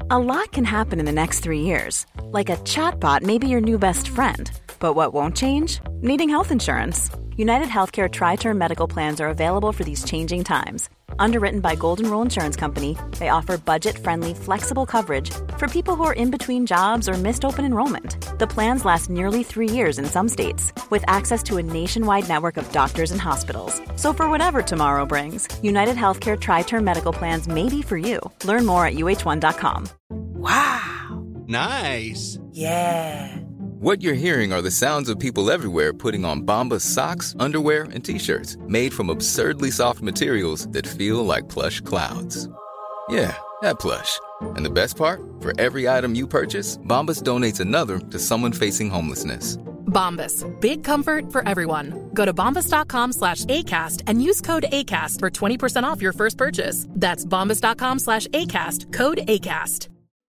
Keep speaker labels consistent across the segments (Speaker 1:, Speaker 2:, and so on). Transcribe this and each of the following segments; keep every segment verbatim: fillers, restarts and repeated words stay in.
Speaker 1: A lot can happen in the next three years. Like a chatbot may be your new best friend. But what won't change? Needing health insurance. United Healthcare Tri-Term Medical Plans are available for these changing times. Underwritten by Golden Rule Insurance Company, they offer budget-friendly, flexible coverage for people who are in between jobs or missed open enrollment. The plans last nearly three years in some states, with access to a nationwide network of doctors and hospitals. So for whatever tomorrow brings, United Healthcare Tri-Term Medical Plans may be for you. Learn more at U H one dot com.
Speaker 2: Wow.
Speaker 3: Nice.
Speaker 2: Yeah.
Speaker 4: What you're hearing are the sounds of people everywhere putting on Bombas socks, underwear, and T-shirts made from absurdly soft materials that feel like plush clouds. Yeah, that plush. And the best part? For every item you purchase, Bombas donates another to someone facing homelessness.
Speaker 5: Bombas. Big comfort for everyone. Go to bombas.com slash ACAST and use code ACAST for twenty percent off your first purchase. That's bombas.com slash ACAST. Code ACAST.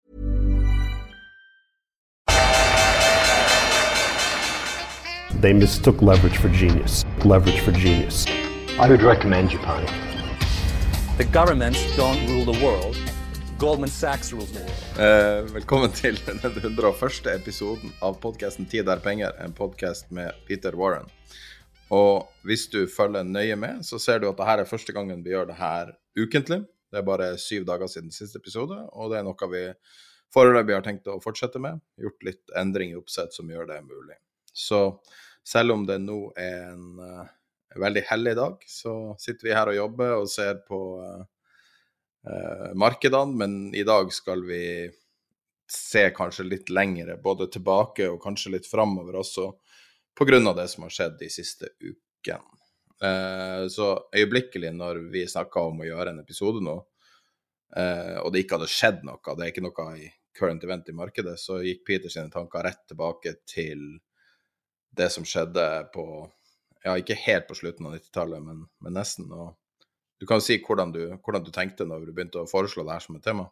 Speaker 6: They mistook leverage for genius. Leverage for genius.
Speaker 7: I would recommend Japan.
Speaker 8: The governments don't rule the world. Goldman Sachs rules the world.
Speaker 3: Uh, velkommen til den hundre og første episoden av podcasten Tid er penger, en podcast med Peter Warren. Og hvis du følger nøye med, så ser du at dette er første gangen vi gjør det her ukentlig. Det er bare syv dager siden siste episode, og det er noe vi foreløpig har tenkt å fortsette med. Gjort litt endring i oppsett som gjør det mulig. Så selv om det nå er en uh, veldig hellig dag, så sitter vi her og jobber og ser på uh, uh, markedene, men i dag skal vi se kanskje litt lengre, både tilbake og kanskje litt fremover også, på grunn av det som har skjedd de siste uken. Uh, så øyeblikkelig når vi snakket om å gjøre en episode nå, uh, og det ikke hadde skjedd noe, det er ikke noe i current event i markedet, så gikk Peter sine tanker rett tilbake til det som skjedde på, ja, ikke helt på slutten av nittitallet, men, men nesten. Og du kan si hvordan du, hvordan du tenkte når du begynte å foreslå det her som et tema.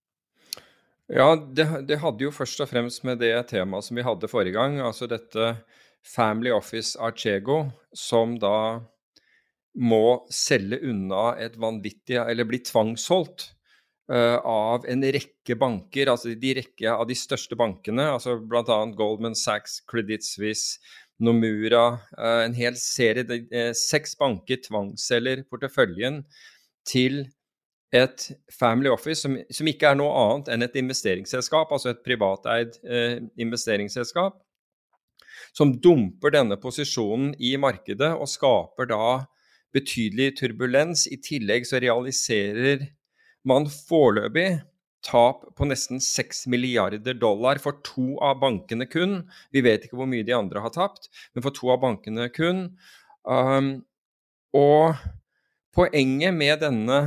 Speaker 9: Ja, det, det hadde jo først og fremst med det temaet som vi hadde forrige gang, altså dette Family Office Archego, som da må selge unna et vanvittig, eller bli tvangsholdt, Uh, av en rekke banker, altså de rekke av de største bankene, altså blant annet Goldman Sachs, Credit Suisse, Nomura, uh, en hel serie, de, uh, seks banker tvangsselger porteføljen til et family office som, som ikke er noe annet enn et investeringsselskap, altså et privateid uh, investeringsselskap, som dumper denne posisjonen i markedet og skaper da betydelig turbulens. I tillegg så realiserer man foreløpig tap på nesten seks milliarder dollar for to av bankene kun. Vi vet ikke hvor mye de andre har tapt, men for to av bankene kun. Um, og poenget med denne,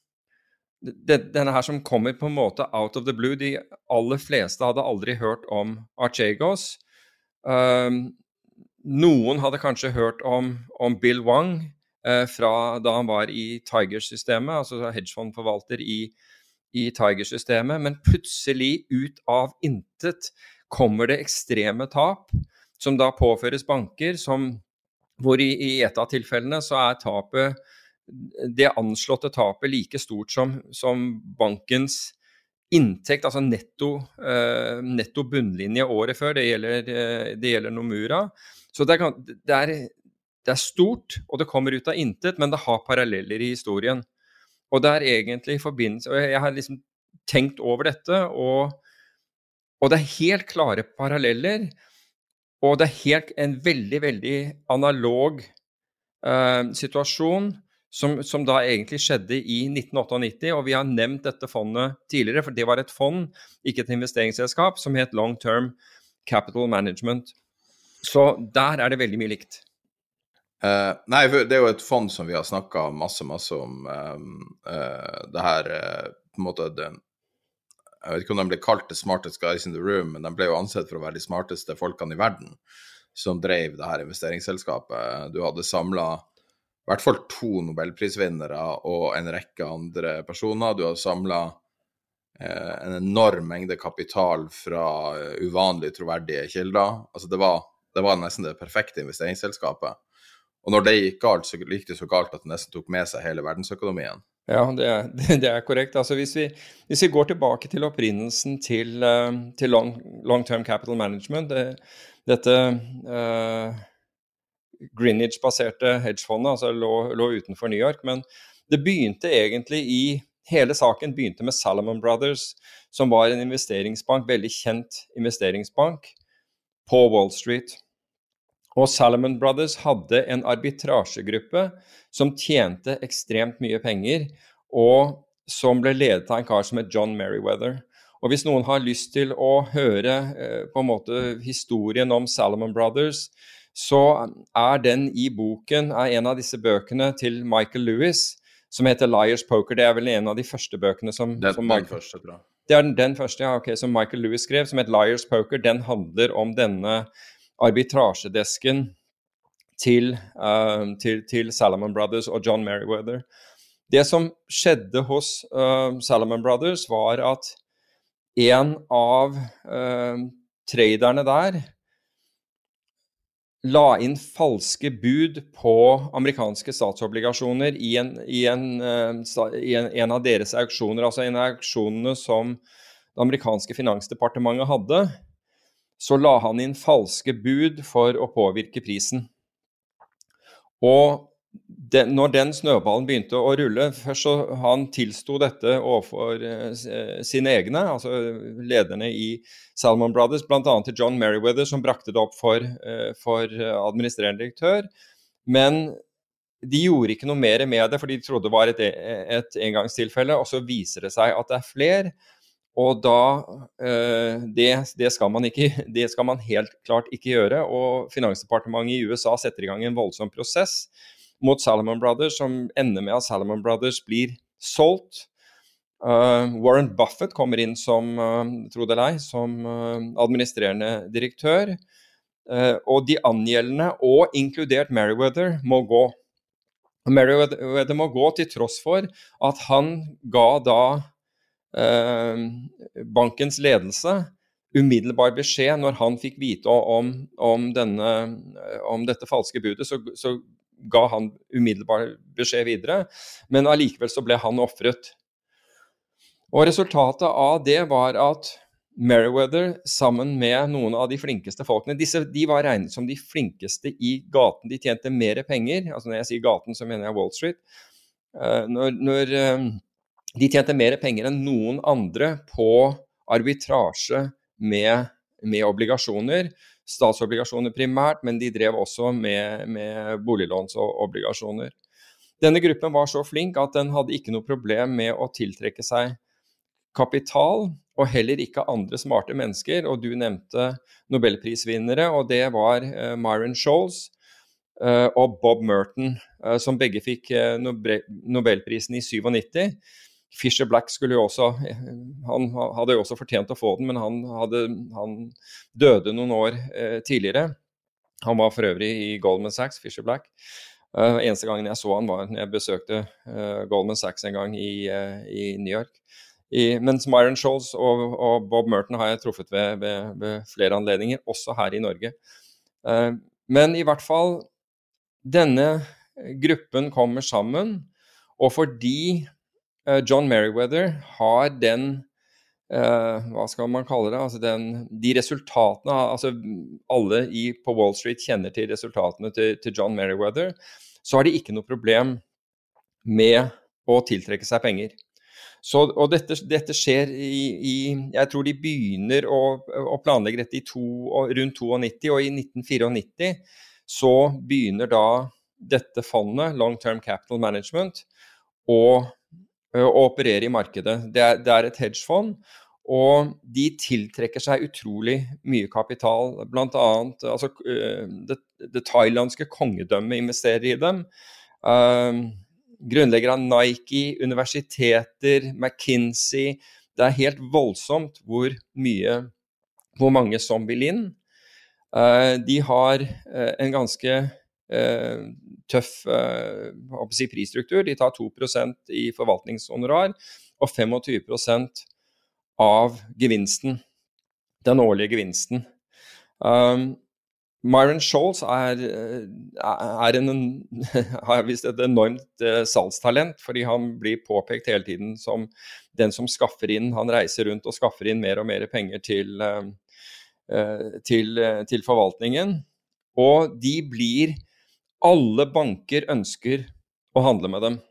Speaker 9: denne her som kommer på en måte out of the blue, de aller fleste hadde aldri hørt om Archegos. Um, noen hadde kanskje hørt om, om Bill Wang, fra da han var i Tiger-systemet, altså hedgefondforvalter i, i Tiger-systemet, men plutselig ut av intet kommer det ekstreme tap, som da påføres banker, som, hvor i, i et av tilfellene så er tapet, det anslåtte tapet like stort som, som bankens inntekt, altså netto, uh, netto bunnlinje året før, det gjelder, uh, det gjelder Nomura. Så det er, det er Det er stort, og det kommer ut av intet, men det har paralleller i historien. Og det er egentlig i forbindelse, og jeg har liksom tenkt over dette, og, og det er helt klare paralleller, og det er helt en veldig, veldig analog uh, situasjon, som, som da egentlig skjedde i nitten nittioåtte, og vi har nevnt dette fondet tidligere, for det var et fond, ikke et investeringsselskap, som het Long Term Capital Management. Så der er det veldig mye likt.
Speaker 3: Uh, nei, det er jo et fond som vi har snakket masse, masse om. Um, uh, det her, uh, på en måte, det, jeg vet ikke om de ble kalt the smartest guys in the room, men de ble jo ansett for å være de smarteste folkene i verden som drev det her investeringsselskapet. Du hadde samlet i hvert fall to Nobelprisvinnere og en rekke andre personer. Du hadde samlet uh, en enorm mengde kapital fra uh, uvanlig troverdige kilder. Altså det var, det var nesten det perfekte investeringsselskapet. Og når det gikk galt, så gikk det så galt at det nesten tok med seg hele verdensøkonomien.
Speaker 9: Ja, det er, det er korrekt. Altså hvis vi, hvis vi går tilbake til opprinnelsen til, uh, til long, long-term capital management, det, dette uh, Greenwich-baserte hedgefondet, altså lå, lå utenfor New York, men det begynte egentlig i, hele saken begynte med Salomon Brothers, som var en investeringsbank, veldig kjent investeringsbank på Wall Street. Og Salomon Brothers hadde en arbitrasjegruppe som tjente ekstremt mye penger, og som ble ledet av en kar som het John Merriweather. Og hvis noen har lyst til å høre eh, på en måte historien om Salomon Brothers, så er den i boken, er en av disse bøkene til Michael Lewis, som heter Liar's Poker. Det er vel en av de første bøkene som...
Speaker 3: Den,
Speaker 9: som
Speaker 3: Michael, den første, tror jeg.
Speaker 9: Det er den, den første, ja, ok, som Michael Lewis skrev, som heter Liar's Poker. Den handler om denne arbitrasjedesken til, uh, til, til Salomon Brothers og John Merriweather. Det som skjedde hos uh, Salomon Brothers var at en av uh, traderne der la inn falske bud på amerikanske statsobligasjoner i en, i en, uh, i en, en av deres auksjoner, altså en av auksjonene som det amerikanske finansdepartementet hadde. Så la han inn falske bud for å påvirke prisen. Og den, når den snøballen begynte å rulle, først så han tilsto dette overfor eh, sine egne, altså lederne i Salomon Brothers, blant annet til John Merriweather, som brakte det opp for, eh, for administrerende direktør. Men de gjorde ikke noe mer med det, for de trodde det var et, et engangstilfelle, og så viser det seg at det er flere. Og da, eh, det, det, skal man ikke, det skal man helt klart ikke gjøre, og Finansdepartementet i U S A setter i gang en voldsom prosess mot Salomon Brothers, som ender med at Salomon Brothers blir solgt. Uh, Warren Buffett kommer inn som, uh, tro det eller ei, som uh, administrerende direktør, uh, og de angjeldende, og inkludert Merriweather, må gå. Merriweather må gå til tross for at han ga da Uh, bankens ledelse umiddelbar beskjed når han fikk vite om, om, denne, om dette falske budet, så, så ga han umiddelbar beskjed videre, men allikevel så ble han offret. Og resultatet av det var at Merriweather sammen med noen av de flinkeste folkene, disse, de var regnet som de flinkeste i gaten, de tjente mer penger, altså når jeg sier gaten så mener jeg Wall Street, uh, når, når uh, de tjente mer penger enn noen andre på arbitrasje med, med obligasjoner, statsobligasjoner primært, men de drev også med, med boliglånsobligasjoner. Denne gruppen var så flink at den hadde ikke noe problem med å tiltrekke seg kapital, og heller ikke andre smarte mennesker, og du nevnte Nobelprisvinnere, og det var uh, Myron Scholes uh, og Bob Merton, uh, som begge fikk uh, Nobelprisen i nittisju. Fisher Black skulle jo også, han hadde jo også fortjent å få den, men han, hadde, han døde noen år eh, tidligere. Han var for øvrig i Goldman Sachs, Fisher Black. Uh, eneste gangen jeg så han var når jeg besøkte uh, Goldman Sachs en gang i, uh, i New York. I, mens Myron Scholes og, og Bob Merton har jeg truffet ved, ved, ved flere anledninger, også her i Norge. Uh, men i hvert fall, denne gruppen kommer sammen, og fordi John Merriweather har den, uh, hva skal man kalle det, altså den, de resultatene, altså alle i, på Wall Street kjenner til resultatene til, til John Merriweather, så har de ikke noe problem med å tiltrekke seg penger. Så, og dette, dette skjer i, i, jeg tror de begynner å, å planlegge dette i to, rundt nittitu, og i nitten nittifire så begynner da dette fondet, Long Term Capital Management, å å operere i markedet. Det er, det er et hedgefond, og de tiltrekker seg utrolig mye kapital. Blant annet, altså, det, det thailandske kongedømmet investerer i dem. Uh, grunnlegger av Nike, universiteter, McKinsey. Det er helt voldsomt hvor mye, hvor mange som vil inn. Uh, de har uh, en ganske uh, tøff uh, si prisstruktur. De tar to prosent i forvaltningshonorar og tjuefem prosent av gevinsten, den årlige gevinsten. Um, Myron Scholes er, er en, har vist et enormt salgstalent, fordi han blir påpekt hele tiden som den som skaffer inn, han reiser rundt og skaffer inn mer og mer penger til, til, til forvaltningen. Og de blir, alle banker ønsker å handle med dem.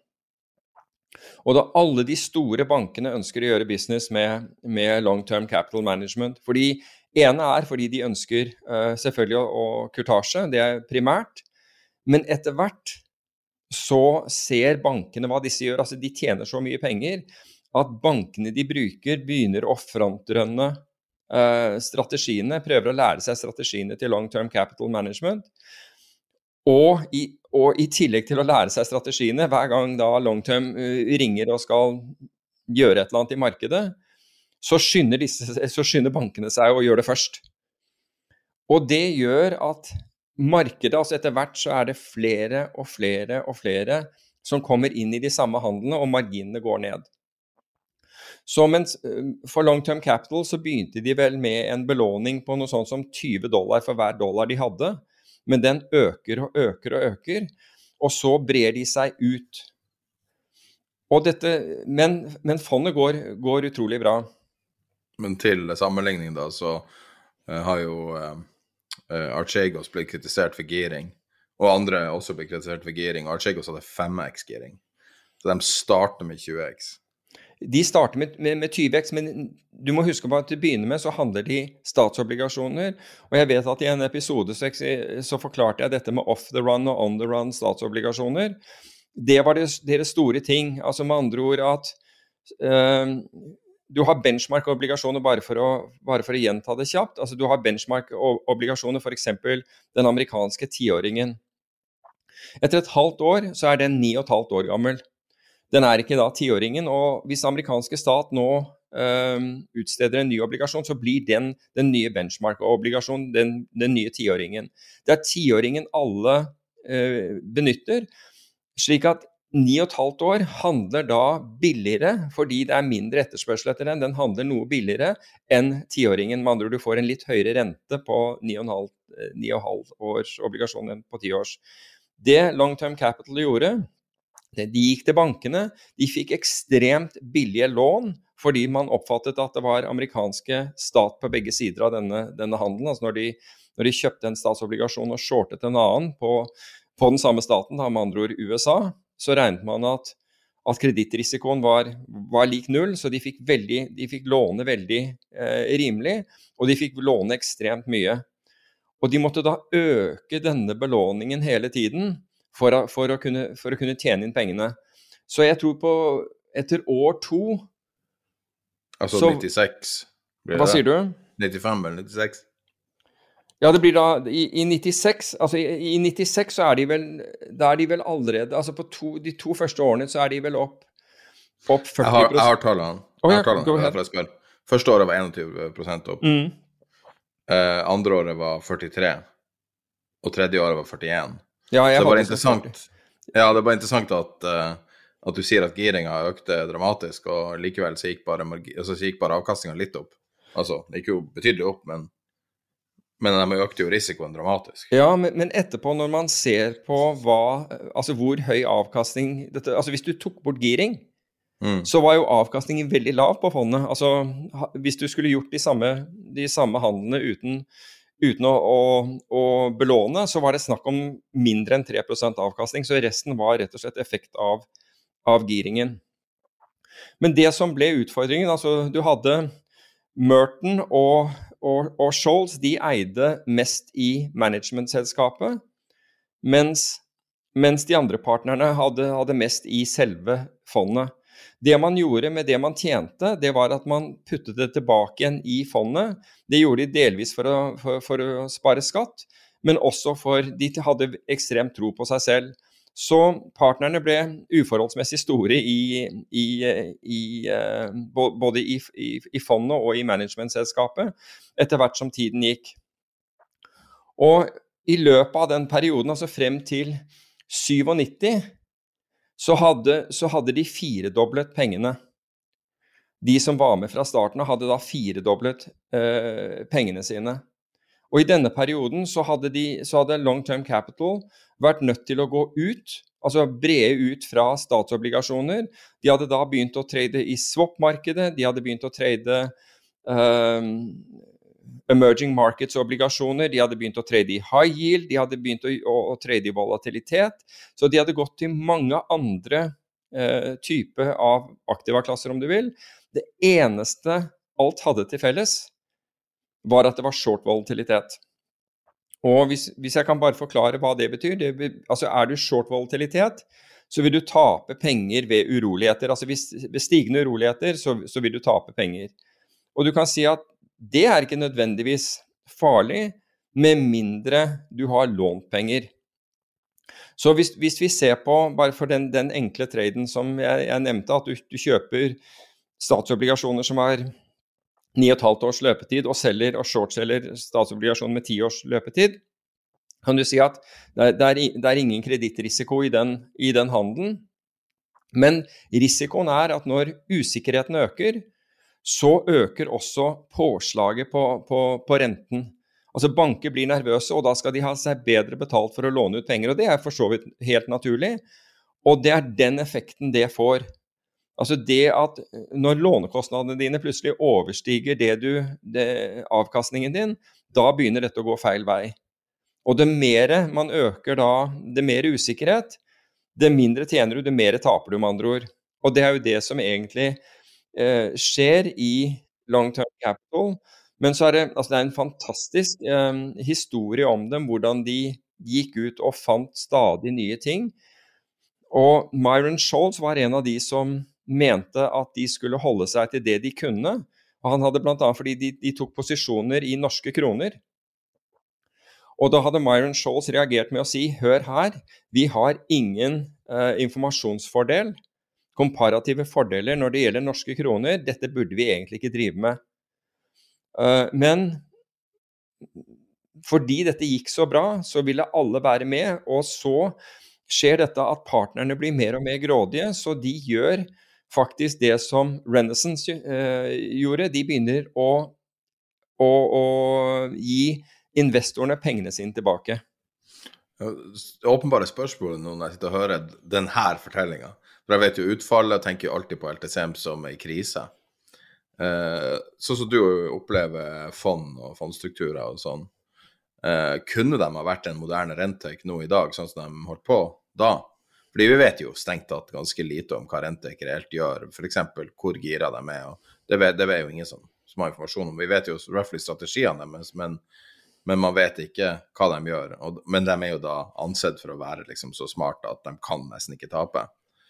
Speaker 9: Og da alle de store bankene ønsker å gjøre business med, med long-term capital management, fordi ene er fordi de ønsker uh, selvfølgelig å, å kurtasje, det er primært, men etter hvert så ser bankene hva disse gjør, altså de tjener så mye penger at bankene de bruker begynner å frontrunne uh, strategiene, prøver å lære seg strategiene til long-term capital management, og i, og i tillegg til å lære seg strategiene, hver gang da long-term uh, ringer og skal gjøre et eller annet i markedet, Så skynder, disse, så skynder bankene seg å gjøre det først. Og det gjør at markedet, altså etter hvert så er det flere og flere og flere som kommer inn i de samme handlene, og marginene går ned. Så mens for long-term capital så begynte de vel med en belåning på noe sånt som tjue dollar for hver dollar de hadde, men den øker og øker og øker, og så brer de seg ut. Og dette, men, men fondet går, går utrolig bra.
Speaker 3: Men til sammenligning da, så uh, har jo uh, Archegos blitt kritisert for giring, og andre også blitt kritisert for giring. Archegos hadde fem x giring, så de starter med tjue x.
Speaker 9: De starter med, med, med tjue x, men du må huske på at til å begynne med så handler de statsobligasjoner, og jeg vet at i en episode så, så forklarte jeg dette med off the run og on the run statsobligasjoner. Det var det, deres store ting, altså med andre ord at uh, du har benchmark-obligasjoner bare for, å, bare for å gjenta det kjapt. Altså du har benchmark-obligasjoner, for eksempel den amerikanske tiåringen. Etter et halvt år så er den ni og et halvt år gammel. Den er ikke da tiåringen, og hvis amerikanske stat nå um, utsteder en ny obligasjon, så blir den den nye benchmark-obligasjonen, den, den nye tiåringen. Det er tiåringen alle uh, benytter, slik at ni og et halvt år handler da billigere, fordi det er mindre etterspørsel etter den. Den handler noe billigere enn tiåringen. Med andre ord, du får en litt høyere rente på ni og et halvt års obligasjon enn på ti års. Det long-term capital gjorde, det, de gikk til bankene, de fikk ekstremt billige lån, fordi man oppfattet at det var amerikanske stat på begge sider av denne, denne handelen. Altså når de, når de kjøpte en statsobligasjon og shortet en annen på, på den samme staten, da med andre ord U S A, så regnet man at, at kredittrisikoen var, var lik null, så de fikk, veldig, de fikk låne veldig eh, rimelig, og de fikk låne ekstremt mye. Og de måtte da øke denne belåningen hele tiden for, å, for, å, kunne, for å kunne tjene inn pengene. Så jeg tror på etter år to...
Speaker 3: Altså
Speaker 9: så,
Speaker 3: nittiseks?
Speaker 9: Hva sier du?
Speaker 3: nittifem eller nittiseks?
Speaker 9: Ja, det blir da, i, i nittiseks, altså i, i nittiseks så er de vel, da er de vel allerede, altså på to, de to første årene så er de vel opp, opp førti prosent. Jeg har,
Speaker 3: jeg har tallene,
Speaker 9: oh,
Speaker 3: jeg
Speaker 9: ja,
Speaker 3: har tallene, jeg spør. Første året var tjueen prosent opp,
Speaker 9: mm.
Speaker 3: eh, andre året var førtitre, og tredje året var førtien.
Speaker 9: Ja, jeg
Speaker 3: så det var
Speaker 9: hadde
Speaker 3: interessant, ja, det var interessant at, uh, at du sier at giringen økte dramatisk, og likevel så gikk bare, altså, så gikk bare avkastningen litt opp. Altså, det gikk jo betydelig opp, men Men de økte jo risikoen dramatisk.
Speaker 9: Ja, men, men etterpå når man ser på hva, altså hvor høy avkastning, dette, altså hvis du tok bort giring, mm. så var jo avkastningen veldig lav på fondet. Altså hvis du skulle gjort de samme, de samme handlene uten, uten å, å, å belåne, så var det snakk om mindre enn tre prosent avkastning, så resten var rett og slett effekt av, av giringen. Men det som ble utfordringen, altså du hadde Merton og Og, og Scholes, de eide mest i managementselskapet, mens, mens de andre partnerne hadde, hadde mest i selve fondet. Det man gjorde med det man tjente, det var at man puttet det tilbake igjen i fondet. Det gjorde de delvis for å, for, for å spare skatt, men også for de hadde ekstremt tro på seg selv. Så partnerne ble uforholdsmessig store i, i, i, både i, i, i fondet og i managementselskapet etter hvert som tiden gikk. Og i løpet av den perioden, altså frem til nittisju, så hadde, så hadde de firedoblet pengene. De som var med fra starten hadde da firedoblet eh, pengene sine. Og i denne perioden så hadde, de, så hadde Long Term Capital vært nødt til å gå ut, altså brede ut fra statsobligasjoner. De hadde da begynt å trade i swap-markedet, de hadde begynt å trade um, emerging markets-obligasjoner, de hadde begynt å trade i high yield, de hadde begynt å, å, å trade i volatilitet, så de hadde gått til mange andre uh, typer av aktiva klasser, om du vil. Det eneste alt hadde til felles var at det var short volatilitet. Og hvis, hvis jeg kan bare forklare hva det betyr, det, altså er du short volatilitet, så vil du tape penger ved uroligheter. Altså hvis, ved stigende uroligheter, så, så vil du tape penger. Og du kan si at det er ikke nødvendigvis farlig, med mindre du har lånt penger. Så hvis, hvis vi ser på, bare for den, den enkle traden som jeg, jeg nevnte, at du, du kjøper statsobligasjoner som er ni og et halvt års løpetid, og selger og shortseller statsobligasjoner med ti års løpetid, kan du si at det er, det er, det er ingen kredittrisiko i den, i den handelen. Men risikoen er at når usikkerheten øker, så øker også påslaget på, på, på renten. Altså banker blir nervøse, og da skal de ha seg bedre betalt for å låne ut penger, og det er for så vidt helt naturlig. Og det er den effekten det får. Altså det at når lånekostnadene dine plutselig overstiger det du, det, avkastningen din, da begynner dette å gå feil vei. Og det mer man øker da, det mer usikkerhet, det mindre tjener du, det mer taper du med andre ord. Og det er jo det som egentlig eh, skjer i Long Term Capital. Men så er det, altså det er en fantastisk eh, historie om dem, hvordan de gikk ut og fant stadig nye ting. Og Myron Scholes var en av de som mente at de skulle holde seg til det de kunne, og han hadde blant annet fordi de, de tok posisjoner i norske kroner. Og da hadde Myron Scholes reagert med å si, hør her, vi har ingen eh, informasjonsfordel, komparative fordeler når det gjelder norske kroner, dette burde vi egentlig ikke drive med. Uh, men fordi dette gikk så bra, så ville alle være med, og så skjer dette at partnerne blir mer og mer grådige, så de gjør faktisk det som Renaissance eh, gjorde. De begynner å, å, å gi investorene pengene sine tilbake.
Speaker 3: Åpenbare spørsmålet nå når jeg sitter og hører denne fortellingen. For jeg vet jo utfallet, jeg tenker jo alltid på L T C M som en krise. Eh, så som du opplever fond og fondstrukturer og sånn, eh, kunne de ha vært en moderne Rentek nå i dag, sånn som de holdt på da? Fordi vi vet jo stengt tatt ganske lite om hva Rentek reelt gjør, for eksempel hvor gira de er, og det vet, det vet jo ingen som, som har informasjon om. Vi vet jo roughly strategiene deres, men, men man vet ikke hva de gjør, og, men de er jo da ansett for å være liksom så smarte at de kan nesten ikke tape.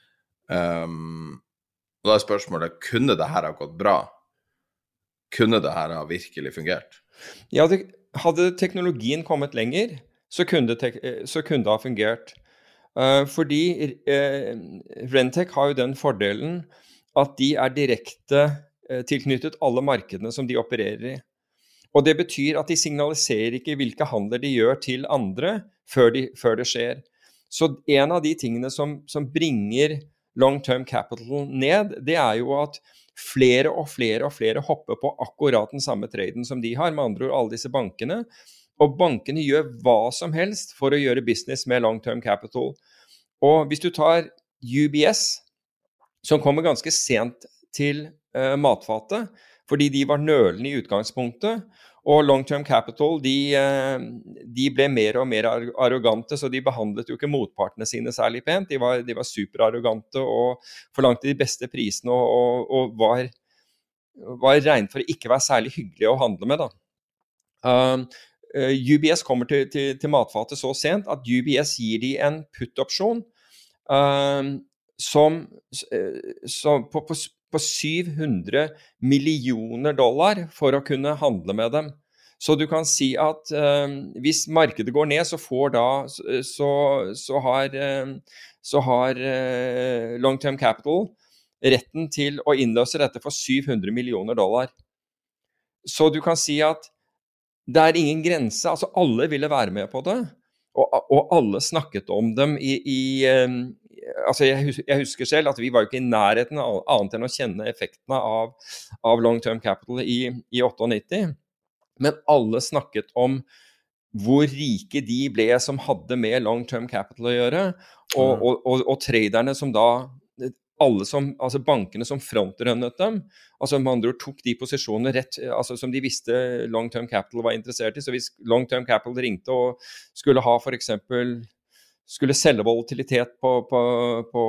Speaker 3: Um, og da er spørsmålet, kunne det her ha gått bra? Kunne det her ha virkelig fungert?
Speaker 9: Ja, det, hadde teknologien kommet lenger, så kunne det, så kunne det ha fungert. Uh, fordi uh, Rentek har jo den fordelen at de er direkte uh, tilknyttet alle markedene som de opererer i. Og det betyr at de signaliserer ikke hvilke handler de gjør til andre før, de, før det skjer. Så en av de tingene som, som bringer long term capital ned, det er jo at flere og flere og flere hopper på akkurat den samme traden som de har, med andre ord alle disse bankene. Og bankene gjør hva som helst for å gjøre business med long term capital. Og hvis du tar U B S, som kommer ganske sent til uh, matfatet, fordi de var nølende i utgangspunktet, og long term capital, de, uh, de ble mer og mer arrogante, så de behandlet jo ikke motpartene sine særlig pent. De var, de var superarrogante og forlangte de beste prisene, og, og, og var, var regnet for å ikke være særlig hyggelig å handle med da. Um, Uh, U B S kommer til, til, til matfatet så sent at U B S gir de en put-opsjon uh, som, uh, som på, på, på syv hundre millioner dollar for å kunne handle med dem. Så du kan si at uh, hvis markedet går ned, så får da så, så har, uh, så har uh, Long Term Capital retten til å innløse dette for syv hundre millioner dollar. Så du kan si at det er ingen grense, altså alle ville være med på det, og, og alle snakket om dem i, i um, altså jeg, hus, jeg husker selv at vi var jo ikke i nærheten annet enn å kjenne effektene av, av long term capital i, i nittiåtte. Men alle snakket om hvor rike de ble som hadde med long-term capital å gjøre, og, mm. og, og, og traderne som da, alle som, altså bankene som frontrunnet dem, altså med andre ord tok de posisjonene rett, altså som de visste long-term capital var interessert i, så hvis long-term capital ringte og skulle ha for eksempel, skulle selge volatilitet på, på, på,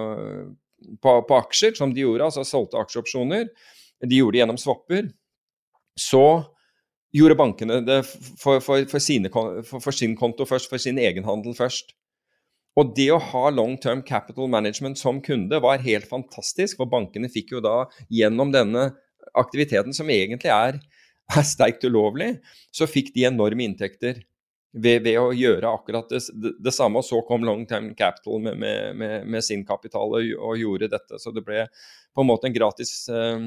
Speaker 9: på, på aksjer, som de gjorde, altså solgte aksjeopsjoner, de gjorde det gjennom swapper, så gjorde bankene det for, for, for, sine, for, for sin konto først, for sin egen handel først. Og det å ha long-term capital management som kunde var helt fantastisk, for bankene fikk jo da gjennom denne aktiviteten som egentlig er, er sterkt ulovlig, så fikk de enorme inntekter ved, ved å gjøre akkurat det, det, det samme, og så kom long-term capital med, med, med, med sin kapital og, og gjorde dette, så det ble på en måte en gratis,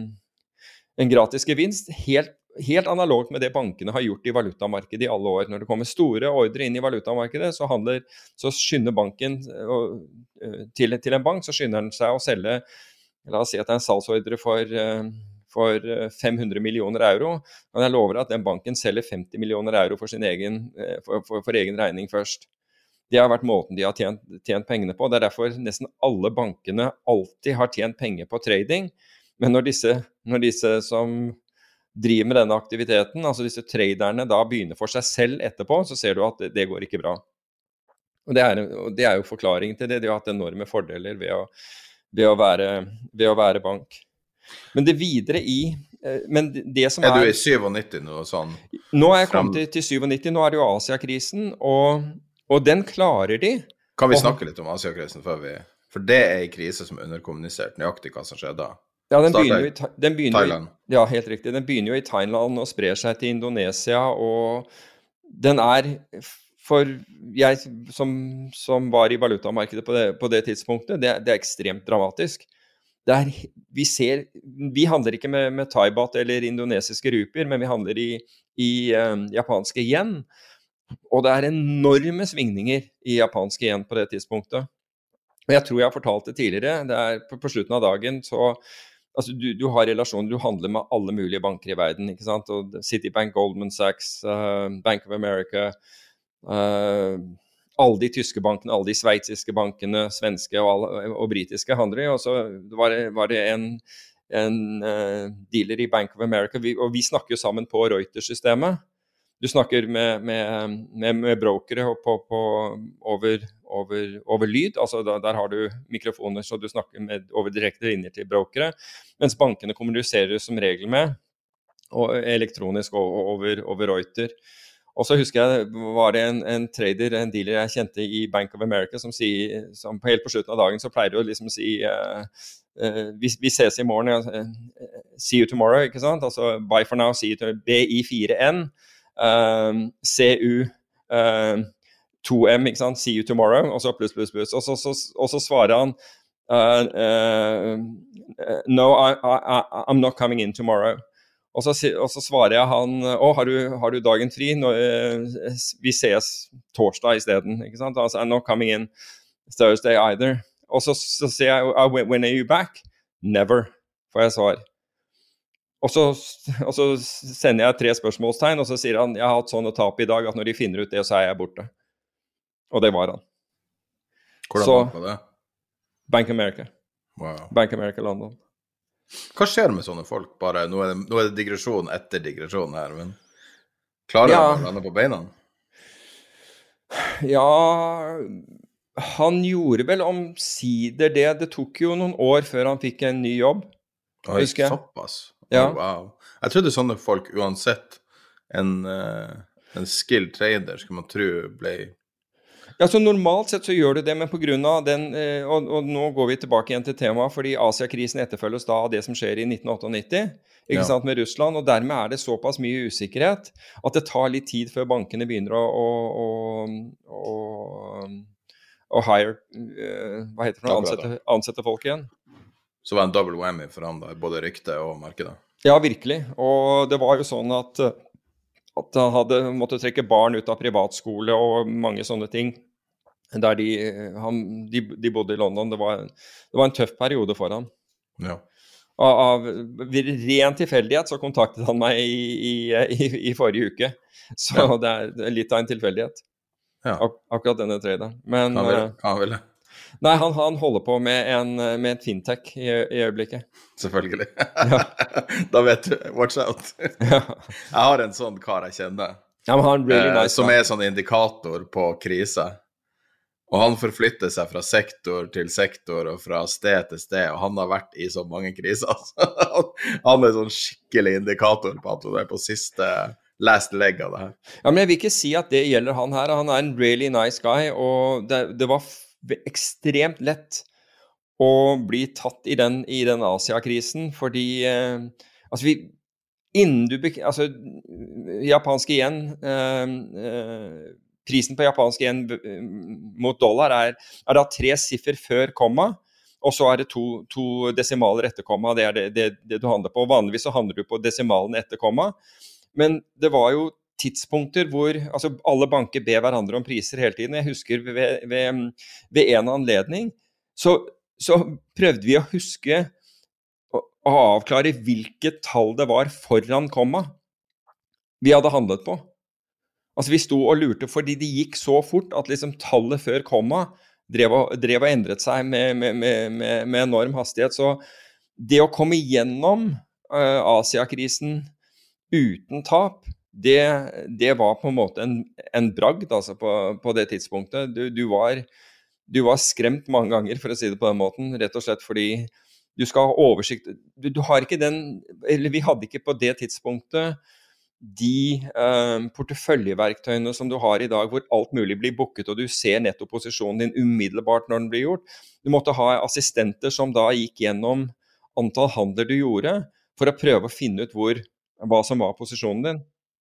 Speaker 9: en gratis gevinst, helt Helt analogt med det bankene har gjort i valutamarkedet i alle år. Når det kommer store ordre inn i valutamarkedet, så, handler, så skynder banken og, til, til en bank, så skynder den seg å selge, la oss si at det er en salgsordre for, for fem hundre millioner euro, men jeg lover at den banken selger femti millioner euro for sin egen, for, for, for egen regning først. Det har vært måten de har tjent, tjent pengene på. Det er derfor nesten alle bankene alltid har tjent penger på trading, men når disse, når disse som driver med denne aktiviteten, altså disse traderne da begynner for seg selv etterpå, så ser du at det, det går ikke bra. Og det, er, og det er jo forklaringen til det, de har hatt enorme fordeler ved å, ved å, være, ved å være bank. Men det videre i, men det som er...
Speaker 3: Er du i syttisju nå sånn?
Speaker 9: Nå er jeg kommet til, til syttisju, nå er det jo Asia-krisen, og, og den klarer de.
Speaker 3: Kan vi snakke litt om Asia-krisen før vi... For det er en krise som er underkommunisert, nøyaktig hva som skjer da.
Speaker 9: Ja, den begynner, jo i, den begynner
Speaker 3: Thailand.
Speaker 9: Jo, ja, helt riktig. Den begynner jo i Thailand og sprer seg til Indonesia, og den er, for jeg som, som var i valutamarkedet på det, på det tidspunktet, det, det er ekstremt dramatisk. Det er, vi ser, vi handler ikke med, med thai-baht eller indonesiske rupier, men vi handler i, i um, japanske yen, og det er enorme svingninger i japanske yen på det tidspunktet. Og jeg tror jeg har fortalt det tidligere, det er på, på slutten av dagen, så altså du, du har relasjoner, du handler med alle mulige banker i verden, ikke sant? Og Citibank, Goldman Sachs, uh, Bank of America, uh, alle de tyske bankene, alle de sveitsiske bankene, svenske og, alle, og britiske handler i, og så var det, var det en, en uh, dealer i Bank of America, vi, og vi snakker jo sammen på Reuters-systemet. Du snakker med, med, med, med brokere på, på, over, over, over lyd, altså da, der har du mikrofoner, så du snakker med, over direkte linjer til brokere, mens bankene kommuniserer som regel med, og elektronisk over, over Reuters. Og så husker jeg, var det en, en trader, en dealer jeg kjente i Bank of America, som sier, som helt på slutten av dagen, så pleier du å liksom si, uh, uh, vi, vi ses i morgen, uh, see you tomorrow, ikke sant? Altså, bye for now, see you tomorrow, B I fire N, Um, C U um, to M, ikke sant? See you tomorrow, og så pluss, pluss, pluss. Og så, så, og så svarer han uh, uh, no, I, I, I'm not coming in tomorrow. Og så, og så svarer jeg han, å, har du, har du dagen fri? Nå, uh, vi ses torsdag i stedet, ikke sant? Altså, I'm not coming in Thursday either. Og så, så sier jeg, oh, when are you back? Never, får jeg svar. Og så, og så sender jeg tre spørsmålstegn, og så sier han, jeg har hatt sånn å tape i dag, at når de finner ut det, så er jeg borte. Og det var han.
Speaker 3: Hvordan
Speaker 9: så,
Speaker 3: var det?
Speaker 9: Bank America.
Speaker 3: Wow.
Speaker 9: Bank America London.
Speaker 3: Hva skjer med sånne folk? Bare, nå er det, nå er det digresjon etter digresjon her, men klarer
Speaker 9: ja.
Speaker 3: han å lande på beina?
Speaker 9: Ja, han gjorde vel omsider det. Det tok jo noen år før han fikk en ny jobb.
Speaker 3: Oi,
Speaker 9: husker jeg.
Speaker 3: Såpass?
Speaker 9: Ja.
Speaker 3: Oh, wow. Jeg trodde sånne folk, uansett en, uh, en skilled trader, skulle man tro ble...
Speaker 9: Ja, så normalt sett så gjør det det, men på grunn av den, uh, og, og nå går vi tilbake igjen til temaet, fordi Asia-krisen etterfølges da av det som skjer i nitten nittiåtte, ikke
Speaker 3: ja.
Speaker 9: sant, med Russland, og dermed er det såpass mye usikkerhet at det tar litt tid før bankene begynner å, å, å, å, å hire, uh, hva heter det, å ansette, ansette folk igjen.
Speaker 3: Så var det en double whammy for han da, både rykte og markedet.
Speaker 9: Ja, virkelig. Og det var jo sånn at, at han hadde måttet trekke barn ut av privatskole og mange sånne ting. Der de, han, de, de bodde i London. Det var, det var en tøff periode for han.
Speaker 3: Ja.
Speaker 9: Av, av ren tilfeldighet så kontaktet han meg i, i, i, i forrige uke. Så ja. det, er, det er litt av en tilfeldighet. Ja. Ak akkurat denne traderen. Men
Speaker 3: kan han, kan han vel det?
Speaker 9: Nei, han, han holder på med en, med et fintech i, i øyeblikket.
Speaker 3: Selvfølgelig. Ja. Da vet du, watch out. Ja. Jeg har en sånn kar jeg kjenner,
Speaker 9: ja, men han really nice,
Speaker 3: eh, som er sånn indikator på krise. Og han forflytter seg fra sektor til sektor og fra sted til sted, og han har vært i så mange kriser. Han er sånn skikkelig indikator på at han er på siste last leg av det her.
Speaker 9: Ja, men jeg vil ikke si at det gjelder han her. Han er en really nice guy, og det, det var ekstremt lett å bli tatt i den, i den Asia-krisen, fordi eh, altså vi, innen du, altså japansk igjen, eh, eh, prisen på japansk igjen mot dollar er, er da tre siffer før komma, og så er det to, to desimaler etter komma, det er det, det, det du handler på. Vanligvis så handler du på desimalen etter komma, men det var jo tidspunkter hvor altså alle banker ber hverandre om priser hele tiden. Jeg husker ved, ved, ved en anledning, så, så prøvde vi å huske å, å avklare hvilket tall det var foran komma vi hadde handlet på. Altså vi sto og lurte, fordi det gikk så fort at liksom tallet før komma drev og, drev og endret seg med, med, med, med, med enorm hastighet. Så det å komme gjennom uh, Asia-krisen uten tap, Det, det var på en måte en, en bragd altså på, på det tidspunktet. Du, du, var, du var skremt mange ganger, for å si det på den måten, rett og slett fordi du skal ha oversikt. Du, du har ikke den, eller vi hadde ikke på det tidspunktet de eh, porteføljeverktøyene som du har i dag, hvor alt mulig blir booket, og du ser nettoposisjonen din umiddelbart når den blir gjort. Du måtte ha assistenter som da gikk gjennom antall handler du gjorde, for å prøve å finne ut hvor, hva som var posisjonen din.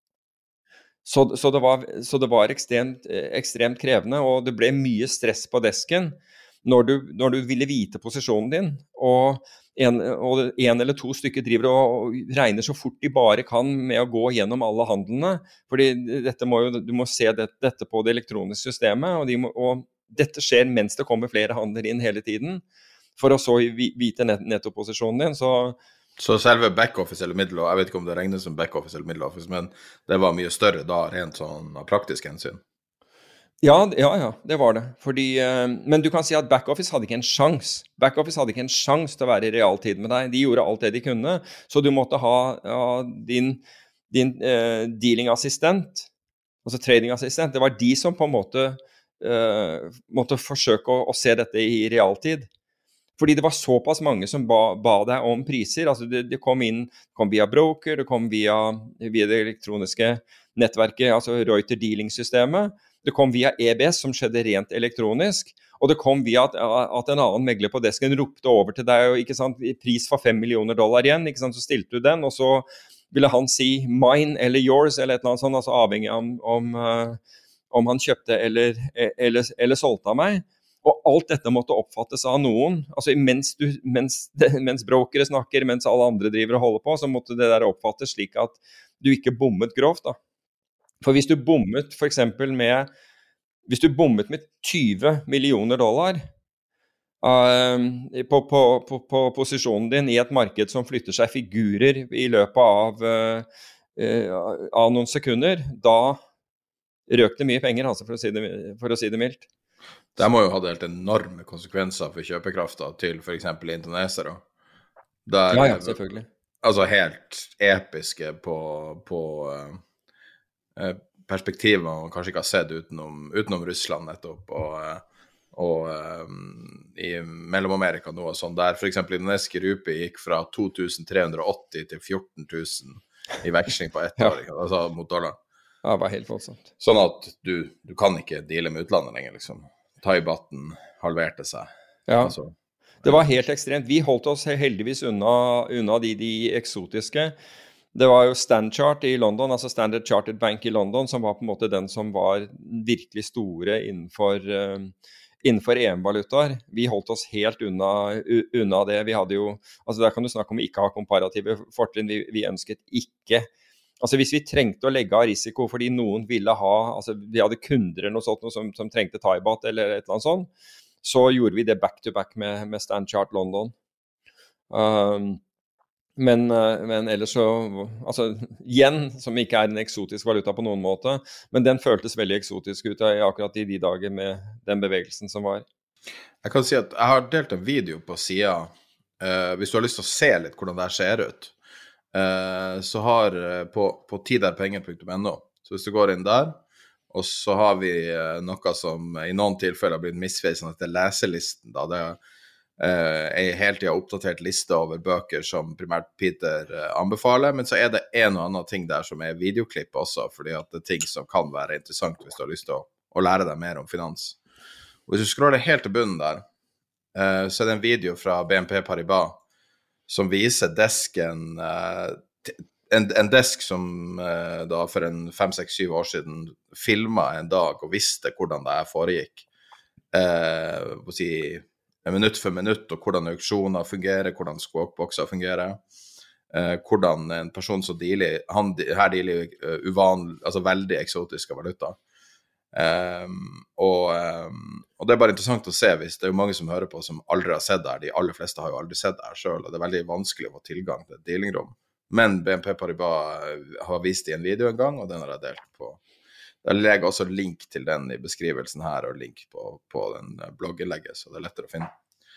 Speaker 9: Så, så det var, så det var ekstremt, ekstremt krevende, og det ble mye stress på desken når du, når du ville vite posisjonen din, og en, og en eller to stykker driver og regner så fort de bare kan med å gå gjennom alle handlene, fordi dette må jo, du må se det, dette på det elektroniske systemet, og, de må, og dette skjer mens det kommer flere handler inn hele tiden, for å så vite nett, nettoposisjonen din, så
Speaker 3: Så selve backoffice eller middle, jeg vet ikke om det regnes som backoffice eller middle office, men det var mye større da, rent sånn av praktisk hensyn.
Speaker 9: Ja, ja, ja, det var det. Fordi, uh, men du kan si at backoffice hadde ikke en sjans. Backoffice hadde ikke en sjans til å være i realtid med deg. De gjorde alt det de kunne, så du måtte ha uh, din, din uh, dealing-assistent, altså trading-assistent. Det var de som på en måte uh, måtte forsøke å, å se dette i realtid. Fordi det var såpass mange som ba, ba deg om priser, altså det, det kom inn, kom via broker, det kom via, via det elektroniske nettverket, altså Reuters dealing-systemet, det kom via E B S som skjedde rent elektronisk, og det kom via at, at en annen megler på desken ropte over til deg, og ikke sant, pris for fem millioner dollar igjen, ikke sant, så stilte du den, og så ville han si mine eller yours, eller et eller annet sånt, altså avhengig av om, om, om han kjøpte eller, eller, eller solgte av meg. Og alt dette måtte oppfattes av noen, altså mens, du, mens, mens brokere snakker, mens alle andre driver og holder på, så måtte det der oppfattes slik at du ikke bommet grovt da. For hvis du bommet for eksempel med, hvis du bommet med tyve millioner dollar uh, på, på, på, på posisjonen din i et marked som flytter seg figurer i løpet av, uh, uh, av noen sekunder, da røk det mye penger, altså, for å si det, for å si det mildt.
Speaker 3: Det må jo ha helt enorme konsekvenser for kjøpekrafta til for eksempel indonesere. Der,
Speaker 9: ja, ja, selvfølgelig.
Speaker 3: Altså helt episke på, på uh, perspektivet man kanskje ikke har sett utenom, utenom Russland nettopp, og, og um, i Mellom-Amerika nå og sånn, der for eksempel indonesiske rupi gikk fra to tusen tre hundre og åtti til fjorten tusen i veksling på ett år, ja. Altså mot dollar.
Speaker 9: Ja, det var helt voldsomt.
Speaker 3: Sånn at du, du kan ikke deale med utlandet lenger, liksom. Thai-baten halverte seg.
Speaker 9: Ja,
Speaker 3: altså,
Speaker 9: det var helt ekstremt. Vi holdt oss heldigvis unna, unna de, de eksotiske. Det var jo Standchart i London, altså Standard Chartered Bank i London, som var på en måte den som var virkelig store innenfor, uh, innenfor E M-valutaer. Vi holdt oss helt unna, unna det. Vi hadde jo, altså der kan du snakke om ikke ha komparative fortrinn. Vi, vi ønsket ikke. Altså hvis vi trengte å legge av risiko fordi noen ville ha, altså vi hadde kunder eller noe sånt noe som, som trengte Thai-baht eller et eller annet sånt, så gjorde vi det back-to-back med, med Standchart London. Um, Men, men ellers så, altså yen, som ikke er en eksotisk valuta på noen måte, men den føltes veldig eksotisk ut akkurat i de dager med den bevegelsen som var.
Speaker 3: Jeg kan si at jeg har delt en video på siden, uh, hvis du har lyst til å se litt hvordan det her ser ut, uh, så har uh, på, på tiderpenger punktum no, så hvis du går inn der, og så har vi uh, noe som i noen tilfeller har blitt misfeil, sånn at det er leselisten da, det er Uh, en helt tiden oppdatert liste over bøker som primært Peter uh, anbefaler, men så er det en og annen ting der som er videoklipp også, fordi at det er ting som kan være interessant hvis du har lyst til å, å lære deg mer om finans. Og hvis du scroller helt til bunnen der, uh, så er det en video fra B N P Paribas som viser desken, uh, en, en desk som uh, da for en fem, seks, syv år siden filmet en dag og visste hvordan det her foregikk. Uh, å si minutt for minutt, og hvordan auksjoner fungerer, hvordan squawkboxer fungerer, eh, hvordan en person som dealer, han her dealer uh, uvanlig, altså veldig eksotiske valuta. Um, og, um, og det er bare interessant å se, hvis det er jo mange som hører på som aldri har sett det her, de aller fleste har jo aldri sett det her selv, og det er veldig vanskelig å få tilgang til et dealingrom. Men B N P Paribas har vist i en video en gang, og den har jeg delt på. Jeg legger også link til den i beskrivelsen her, og link på, på den blogginnlegget, så det er lettere å finne.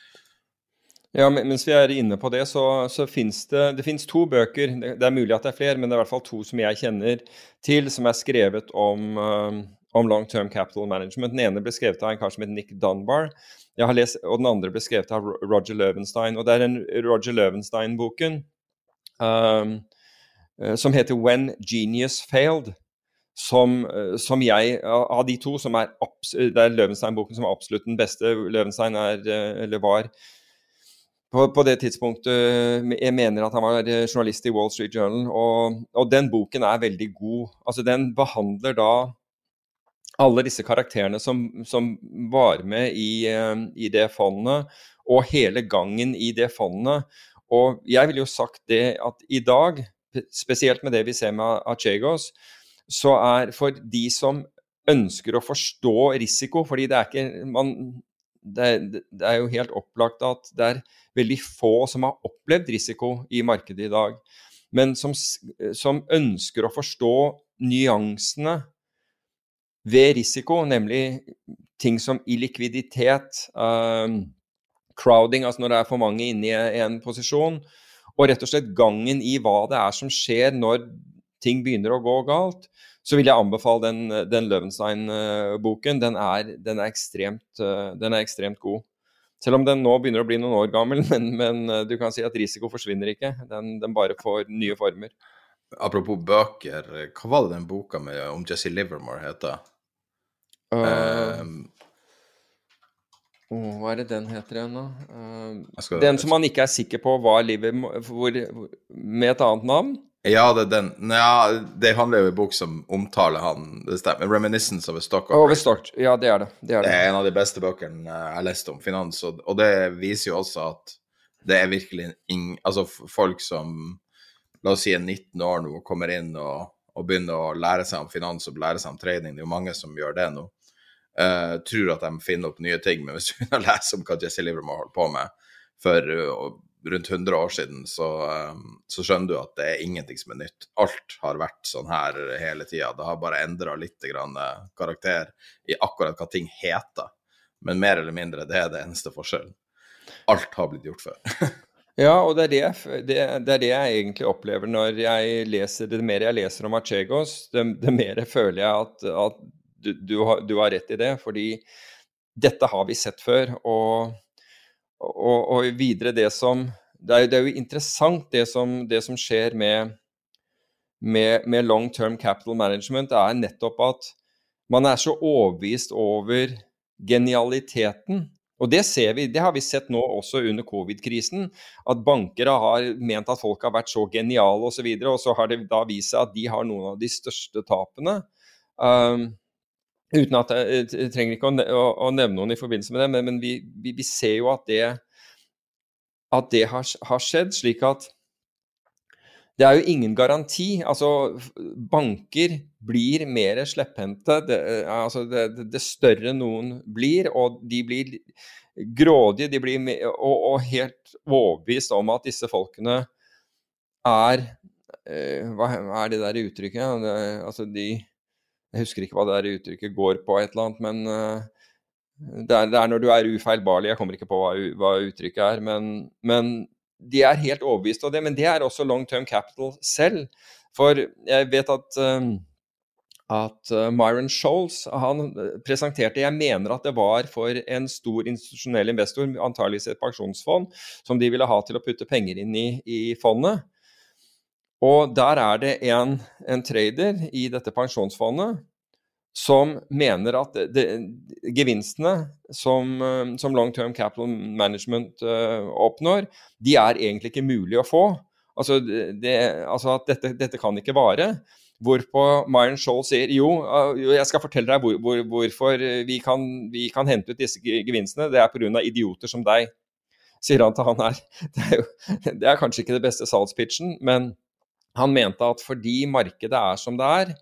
Speaker 9: Ja, mens vi er inne på det, så, så finnes det, det finnes to bøker, det er mulig at det er flere, men det er i hvert fall to som jeg kjenner til, som er skrevet om, um, om long-term capital management. Den ene ble skrevet av en kar som heter Nick Dunbar, jeg har lest, og den andre ble skrevet av Roger Levenstein, og det er en Roger Levenstein-boken um, som heter When Genius Failed, Som, som jeg, av de to, som er, det er Levenstein-boken som er absolutt den beste. Levenstein er, eller var, på, på det tidspunktet, jeg mener at han var journalist i Wall Street Journal, og, og den boken er veldig god. Altså, den behandler da alle disse karakterene som, som var med i, i det fondet, og hele gangen i det fondet. Og jeg vil jo sagt det at i dag, spesielt med det vi ser med Archegos, så er for de som ønsker å forstå risiko, fordi det er ikke, man, det er, det er jo helt opplagt at det er veldig få som har opplevd risiko i markedet i dag, men som, som ønsker å forstå nyansene ved risiko, nemlig ting som illikviditet, um, crowding, altså når det er for mange inne i en posisjon, og rett og slett gangen i hva det er som skjer når ting begynner å gå galt, så vil jeg anbefale den, den Levenstein-boken. Den er, den, er ekstremt, den er ekstremt god. Selv om den nå begynner å bli noen år gammel, men, men du kan si at risiko forsvinner ikke. Den, den bare får nye former.
Speaker 3: Apropos bøker, hva var det den boka med, om Jesse Livermore heter?
Speaker 9: Uh, um, oh, hva er det den heter igjen nå? Uh, skal, den som man ikke er sikker på hva Livermore, hvor, med et annet navn?
Speaker 3: Ja, det er den. Ja, det handler jo i bok som omtaler han, det stemmer, Reminiscence of a Stock Operator.
Speaker 9: Oh, stock. Ja, det er det. Det er, det.
Speaker 3: det er en av de beste bøkene jeg har lest om finans, og, og det viser jo også at det er virkelig ing, altså folk som, la oss si en nitten år nå, kommer inn og, og begynner å lære seg om finans og lære seg om trading, det er jo mange som gjør det nå, uh, tror at de finner opp nye ting, men hvis du begynner å lese om hva Jesse Livermore holdt på med for uh, rundt hundre år siden, så, så skjønner du at det er ingenting som er nytt. Alt har vært sånn her hele tiden. Det har bare endret litt grann karakter i akkurat hva ting heter. Men mer eller mindre, det er det eneste forskjellen. Alt har blitt gjort før.
Speaker 9: Ja, og det er det, det, det er det jeg egentlig opplever når jeg leser, det mer jeg leser om Archegos, det, det mer føler jeg at, at du, du, har, du har rett i det, fordi dette har vi sett før, og Og, og videre det som, det er, det er jo interessant det som, det som skjer med, med, med long-term capital management, er nettopp at man er så overbevist over genialiteten, og det ser vi, det har vi sett nå også under covid-krisen, at bankere har ment at folk har vært så geniale og så videre, og så har det da vist seg at de har noen av de største tapene, um, uten at jeg, jeg trenger ikke å, å, å nevne noen i forbindelse med det, men, men vi, vi, vi ser jo at det, at det har, har skjedd, slik at det er jo ingen garanti. Altså, banker blir mer slepphendte, det, altså det, det større noen blir, og de blir grådige, de blir med, og, og helt overbevist om at disse folkene er uh, hva er det der uttrykket? Det, altså de, jeg husker ikke hva det der uttrykket går på et eller annet, men uh, det, er, det er når du er ufeilbarlig, jeg kommer ikke på hva, hva uttrykket er, men, men de er helt overbevist av det, men det er også long-term capital selv, for jeg vet at uh, at uh, Myron Scholes, han presenterte, jeg mener at det var for en stor institusjonell investor, antageligvis et pensjonsfond, som de ville ha til å putte penger inn i, i fondet. Og der er det en, en trader i dette pensjonsfondet som mener at det, det, gevinstene som, uh, som long-term capital management uh, oppnår, de er egentlig ikke mulig å få. Altså, det, altså at dette, dette kan ikke vare. Hvorpå Myron Scholes sier, jo, jeg skal fortelle deg hvor, hvor, hvorfor vi kan, vi kan hente ut disse gevinstene, det er på grunn av idioter som deg, sier han til han her. Det er, jo, det er kanskje ikke det beste salgspitchen, men han mente at fordi markedet er som det er,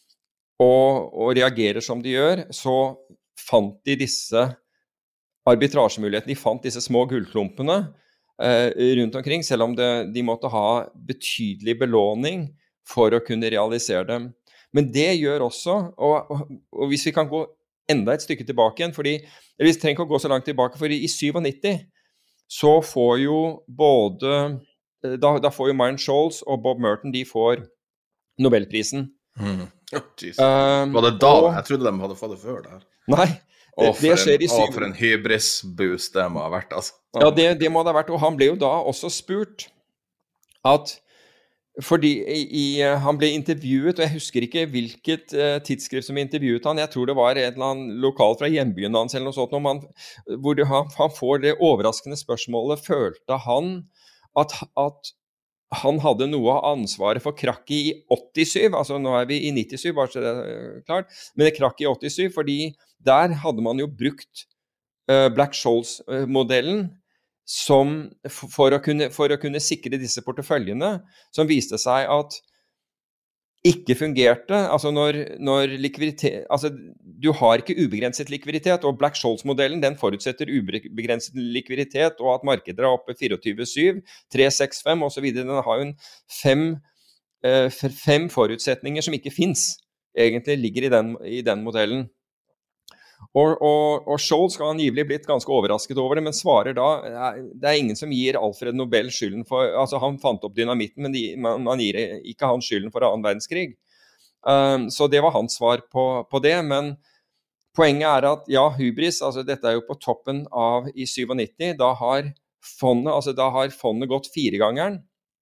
Speaker 9: og, og reagerer som de gjør, så fant de disse arbitrasjemulighetene, de fant disse små gullklumpene eh, rundt omkring, selv om det, de måtte ha betydelig belåning for å kunne realisere dem. Men det gjør også, og, og, og hvis vi kan gå enda et stykke tilbake igjen, fordi, eller vi trenger ikke å gå så langt tilbake, for i nittisju så får jo både, da, da får jo Myron Scholes og Bob Merton, de får Nobelprisen.
Speaker 3: Mm. Oh, um, Var det da? Og, jeg trodde de hadde fått det før der.
Speaker 9: Nei, det, det skjer i syv...
Speaker 3: Å, for en hybris-boost det må ha vært, altså.
Speaker 9: Ja, det, det må det ha vært, og han ble jo da også spurt at fordi i, han ble intervjuet, og jeg husker ikke hvilket uh, tidsskrift som intervjuet han, jeg tror det var et eller annet lokal fra hjembyen hans eller noe sånt, man, hvor det, han, han får det overraskende spørsmålet, følte han at, at han hadde noe av ansvaret for krakket i åttisyv, altså nå er vi i nittisju, bare så det er klart, men det krakket i åttisyv, fordi der hadde man jo brukt uh, Black-Scholes-modellen, som for å, kunne, for å kunne sikre disse porteføljene, som viste seg at ikke fungerte, altså når, når likviditet, altså du har ikke ubegrenset likviditet, og Black-Scholes-modellen, den forutsetter ubegrenset likviditet, og at markedet er oppe tjuefire syv, tre seks fem og så videre, den har jo en fem, eh, fem forutsetninger som ikke finnes, egentlig ligger i den, i den modellen. Og, og, og Scholes skal angivelig blitt ganske overrasket over det, men svarer da, det er ingen som gir Alfred Nobel skylden for, altså han fant opp dynamitten, men de, man, man gir ikke han skylden for annen verdenskrig. Um, så det var hans svar på, på det, men poenget er at, ja, hybris, altså dette er jo på toppen av i nittisju, da har fondet, altså da har fondet gått fire gangeren,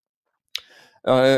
Speaker 9: uh,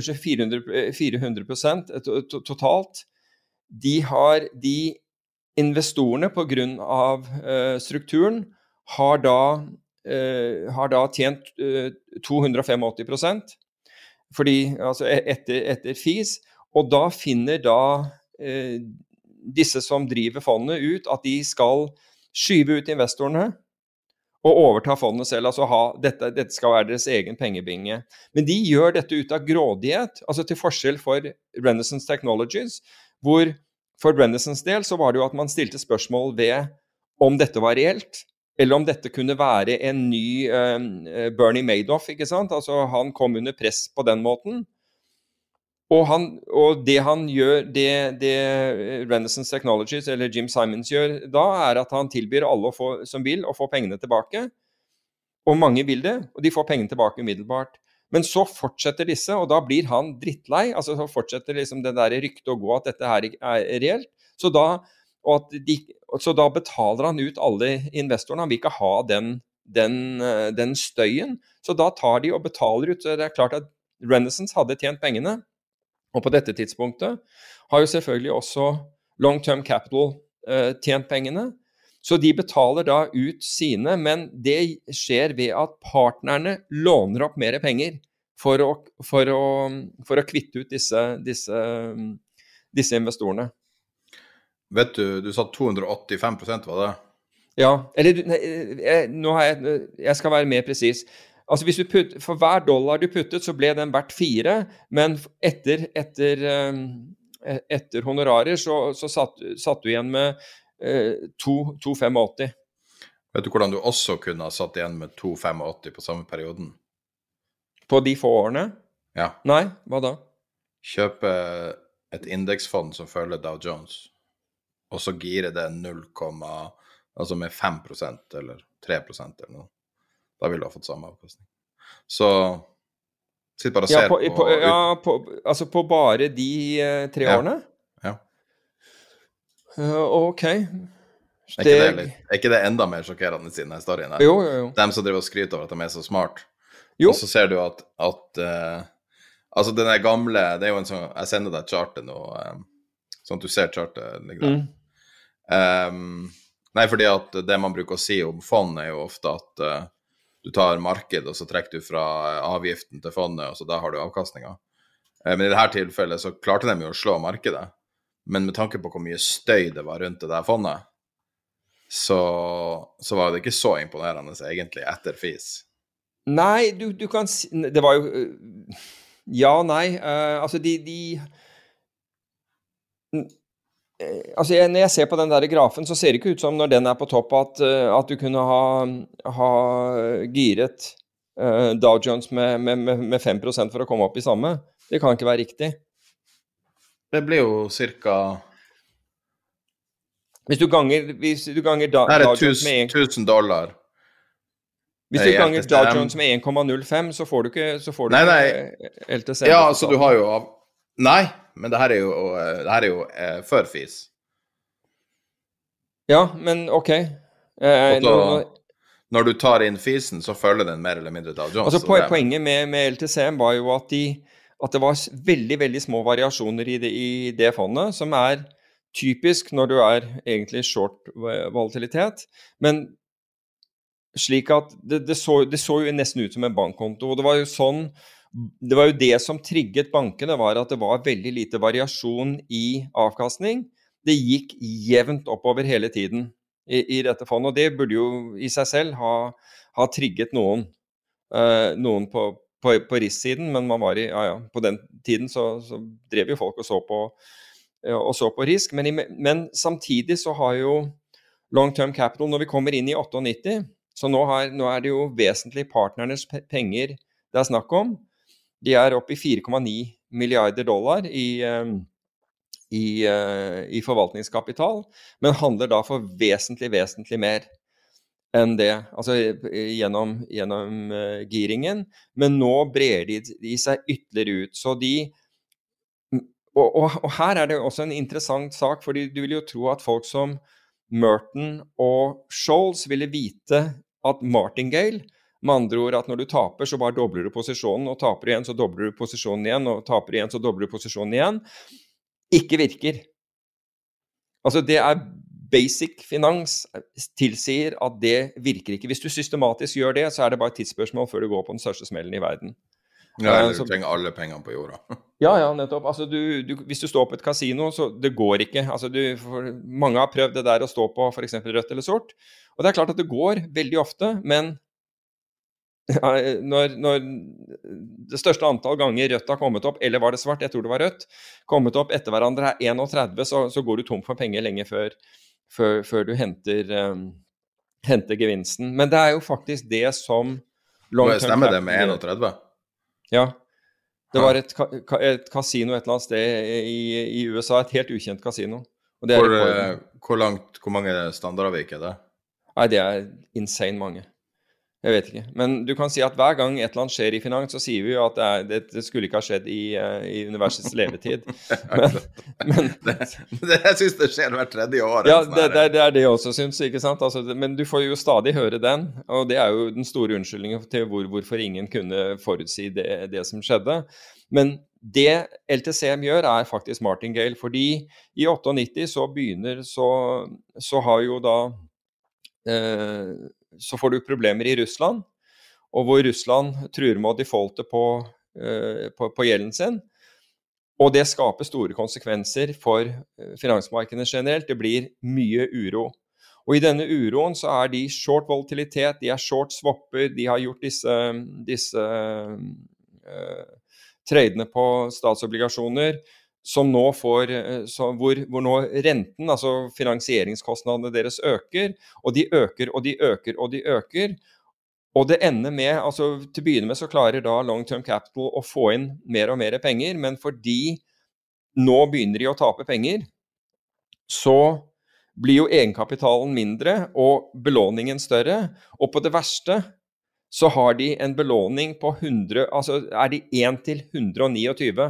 Speaker 9: fire hundre prosent totalt. De har, de investorene på grunn av uh, strukturen har da, uh, har da tjent uh, to hundre og åttifem prosent fordi, altså etter, etter fees, og da finner da uh, disse som driver fondet ut at de skal skyve ut investorene og overta fondet selv, altså ha, dette, dette skal være deres egen pengebinge. Men de gjør dette ut av grådighet, altså til forskjell for Renaissance Technologies, hvor for Renaissance del så var det jo at man stilte spørsmål ved om dette var reelt, eller om dette kunne være en ny uh, Bernie Madoff, ikke sant? Altså han kom under press på den måten. Og, han, og det han gjør, det, det Renaissance Technologies, eller Jim Simons gjør da, er at han tilbyr alle å få, som vil å få pengene tilbake. Og mange vil det, og de får pengene tilbake umiddelbart. Men så fortsetter disse, og da blir han drittlei, altså så fortsetter liksom det der ryktet å gå at dette her er reelt, så da, og at de, så da betaler han ut alle investorene, han vil ikke ha den, den, den støyen, så da tar de og betaler ut, så det er klart at Renaissance hadde tjent pengene, og på dette tidspunktet har jo selvfølgelig også long-term capital uh, tjent pengene, så de betaler da ut sine, men det skjer ved at partnerne låner opp mer penger for å, for å, for å kvitte ut disse, disse, disse investorene.
Speaker 3: Vet du, du sa to hundre og åttifem prosent var det?
Speaker 9: Ja, eller jeg, nå har jeg, jeg skal være mer presis. Altså hvis du putt, for hver dollar du puttet, så ble den verdt fire, men etter, etter, etter honorarer så, så satt, satt du igjen med to komma åttifem.
Speaker 3: Vet du hvordan du også kunne ha satt igjen med to komma åttifem på samme perioden?
Speaker 9: På de få årene?
Speaker 3: Ja.
Speaker 9: Nei, hva da?
Speaker 3: Kjøpe et indeksfond som følger Dow Jones, og så girer det null, altså med fem prosent eller tre prosent eller noe. Da vil du ha fått samme avkastning. Så sitt bare og ser
Speaker 9: ja, på,
Speaker 3: på,
Speaker 9: på Ja, på, altså på bare de uh, tre
Speaker 3: ja.
Speaker 9: årene?
Speaker 3: Ja.
Speaker 9: Uh, ok.
Speaker 3: Er ikke, det, litt, er ikke det enda mer sjokkerende siden den storyen her?
Speaker 9: Jo, jo, jo.
Speaker 3: Dem som driver og skryter over at de er så smart.
Speaker 9: Jo.
Speaker 3: Og så ser du at, at uh, altså den der gamle, det er jo en sånn, jeg sender deg chartet nå, um, sånn at du ser chartet ligger der. Mm. Um, nei, fordi at det man bruker å si om fond er jo ofte at uh, du tar marked, og så trekker du fra avgiften til fondet, og så da har du avkastninger. Uh, men i dette tilfellet så klarte de jo å slå markedet. Men med tanke på hvor mye støy det var rundt det der fondet, så, så var det ikke så imponerende egentlig etter fis.
Speaker 9: Nei, du, du kan si, det var jo, ja, nei, uh, altså de, de altså jeg, når jeg ser på den der grafen, så ser det ikke ut som når den er på topp at, uh, at du kunne ha, ha giret uh, Dow Jones med, med, med fem prosent for å komme opp i samme. Det kan ikke være riktig.
Speaker 3: Det blir jo cirka...
Speaker 9: Hvis du ganger, hvis du ganger da,
Speaker 3: Dow
Speaker 9: Jones med
Speaker 3: en... tusen dollar.
Speaker 9: Hvis du ganger Dow Jones med en komma null fem, så får du ikke, så får du
Speaker 3: nei, nei.
Speaker 9: ikke L T C.
Speaker 3: Ja, altså du har jo... Nei, men det her er jo, det her er jo eh, før fis.
Speaker 9: Ja, men ok. Eh,
Speaker 3: da, når du tar inn fisen, så følger den mer eller mindre Dow Jones.
Speaker 9: Altså po poenget med, med L T C-en var jo at, de, at det var veldig, veldig små variasjoner i det, i det fondet, som er typisk når du er egentlig short volatilitet. Men slik at det, det, så, det så jo nesten ut som en bankkonto, og det var jo sånn, det var jo det som trigget bankene, var at det var veldig lite variasjon i avkastning. Det gikk jevnt oppover hele tiden i, i dette fondet, og det burde jo i seg selv ha, ha trigget noen, uh, noen på, på, på risk-siden, men man var i, ja, ja, på den tiden så, så drev jo folk og så på, uh, og så på risk, men, i, men samtidig så har jo long-term capital, når vi kommer inn i nittiåtte, så nå, har, nå er det jo vesentlig partnernes penger det er snakk om. De er oppe i fire komma ni milliarder dollar i, i, i forvaltningskapital, men handler da for vesentlig, vesentlig mer enn det, altså gjennom, gjennom uh, giringen. Men nå brer de, de seg ytterligere ut, så de, og, og, og her er det også en interessant sak, fordi du vil jo tro at folk som Merton og Scholes ville vite at Martingale, med andre ord at når du taper, så bare dobler du posisjonen, og taper igjen, så dobler du posisjonen igjen, og taper igjen, så dobler du posisjonen igjen, ikke virker. Altså det er basic finans, tilsier at det virker ikke. Hvis du systematisk gjør det, så er det bare et tidsspørsmål før du går på den største smellen i verden.
Speaker 3: Ja, eller du så, trenger alle pengene på jorda.
Speaker 9: Ja, ja, nettopp. Altså du, du, hvis du står på et kasino, så det går ikke. Altså du, for, mange har prøvd det der å stå på for eksempel rødt eller sort, og det er klart at det går veldig ofte, men ja, når, når det største antall ganger rødt har kommet opp, eller var det svart, jeg tror det var rødt, kommet opp etter hverandre er trettien, så, så går du tom for penger lenge før, før, før du henter, um, henter gevinsten. Men det er jo faktisk det som
Speaker 3: long-term stemmer det med trettien?
Speaker 9: Ja. Det var et, et kasino et eller annet sted i, i U S A, et helt ukjent kasino. Og det er
Speaker 3: hvor, hvor, langt, hvor mange standardavvik er det?
Speaker 9: Nei, det er insane mange. Jeg vet ikke, men du kan si at hver gang et eller annet skjer i finans, så sier vi jo at det, er, det, det skulle ikke ha skjedd i, uh, i universets levetid. Men, men
Speaker 3: det, det, jeg synes det skjer hvert tredje år.
Speaker 9: Ja, det, det, det er det jeg også synes, ikke sant? Altså, det, men du får jo stadig høre den, og det er jo den store unnskyldningen til hvor, hvorfor ingen kunne forutsi det, det som skjedde. Men det L T C M gjør er faktisk Martingale, fordi i nittiåtte så begynner, så, så har jo da eh, så får du problemer i Russland, og hvor Russland truer med å defaulte på, uh, på, på gjelden sin, og det skaper store konsekvenser for finansmarkedene generelt. Det blir mye uro. Og i denne uroen så er de short volatilitet, de er short swapper, de har gjort disse, disse uh, tradene på statsobligasjoner, som nå får, så hvor, hvor nå renten, altså finansieringskostnadene deres øker, og de øker, og de øker, og de øker, Og det ender med, altså til å begynne med så klarer da Long Term Capital å få inn mer og mer penger, men fordi nå begynner de å tape penger, så blir jo egenkapitalen mindre og belåningen større, og på det verste så har de en belåning på hundre, altså er de en til hundre tjueni.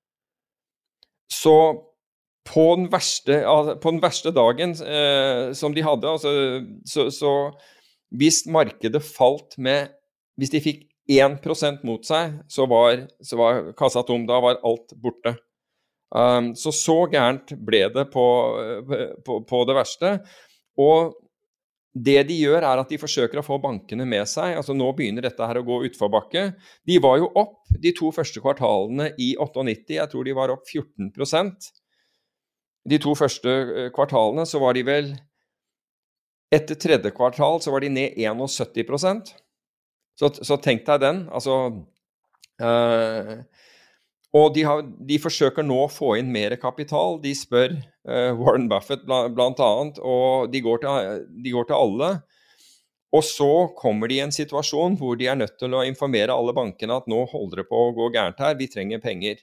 Speaker 9: Så på den verste, på den verste dagen eh, som de hadde, altså, så, så hvis markedet falt med, hvis de fikk en prosent mot seg, så var, så var kassa tom, da var alt borte. Um, så så gærent ble det på, på, på det verste, og det de gjør er at de forsøker å få bankene med seg, altså nå begynner dette her å gå utforbakke. De var jo opp de to første kvartalene i nittiåtte, jeg tror de var opp fjorten prosent. De to første kvartalene så var de vel, etter tredje kvartal så var de ned syttién prosent. Så, så tenk deg den, altså, øh, og de, har, de forsøker nå å få inn mer kapital. De spør øh, Warren Buffett blant, blant annet, og de går, til, de går til alle. Og så kommer de i en situasjon hvor de er nødt til å informere alle bankene at nå holder det på å gå gærent her, vi trenger penger.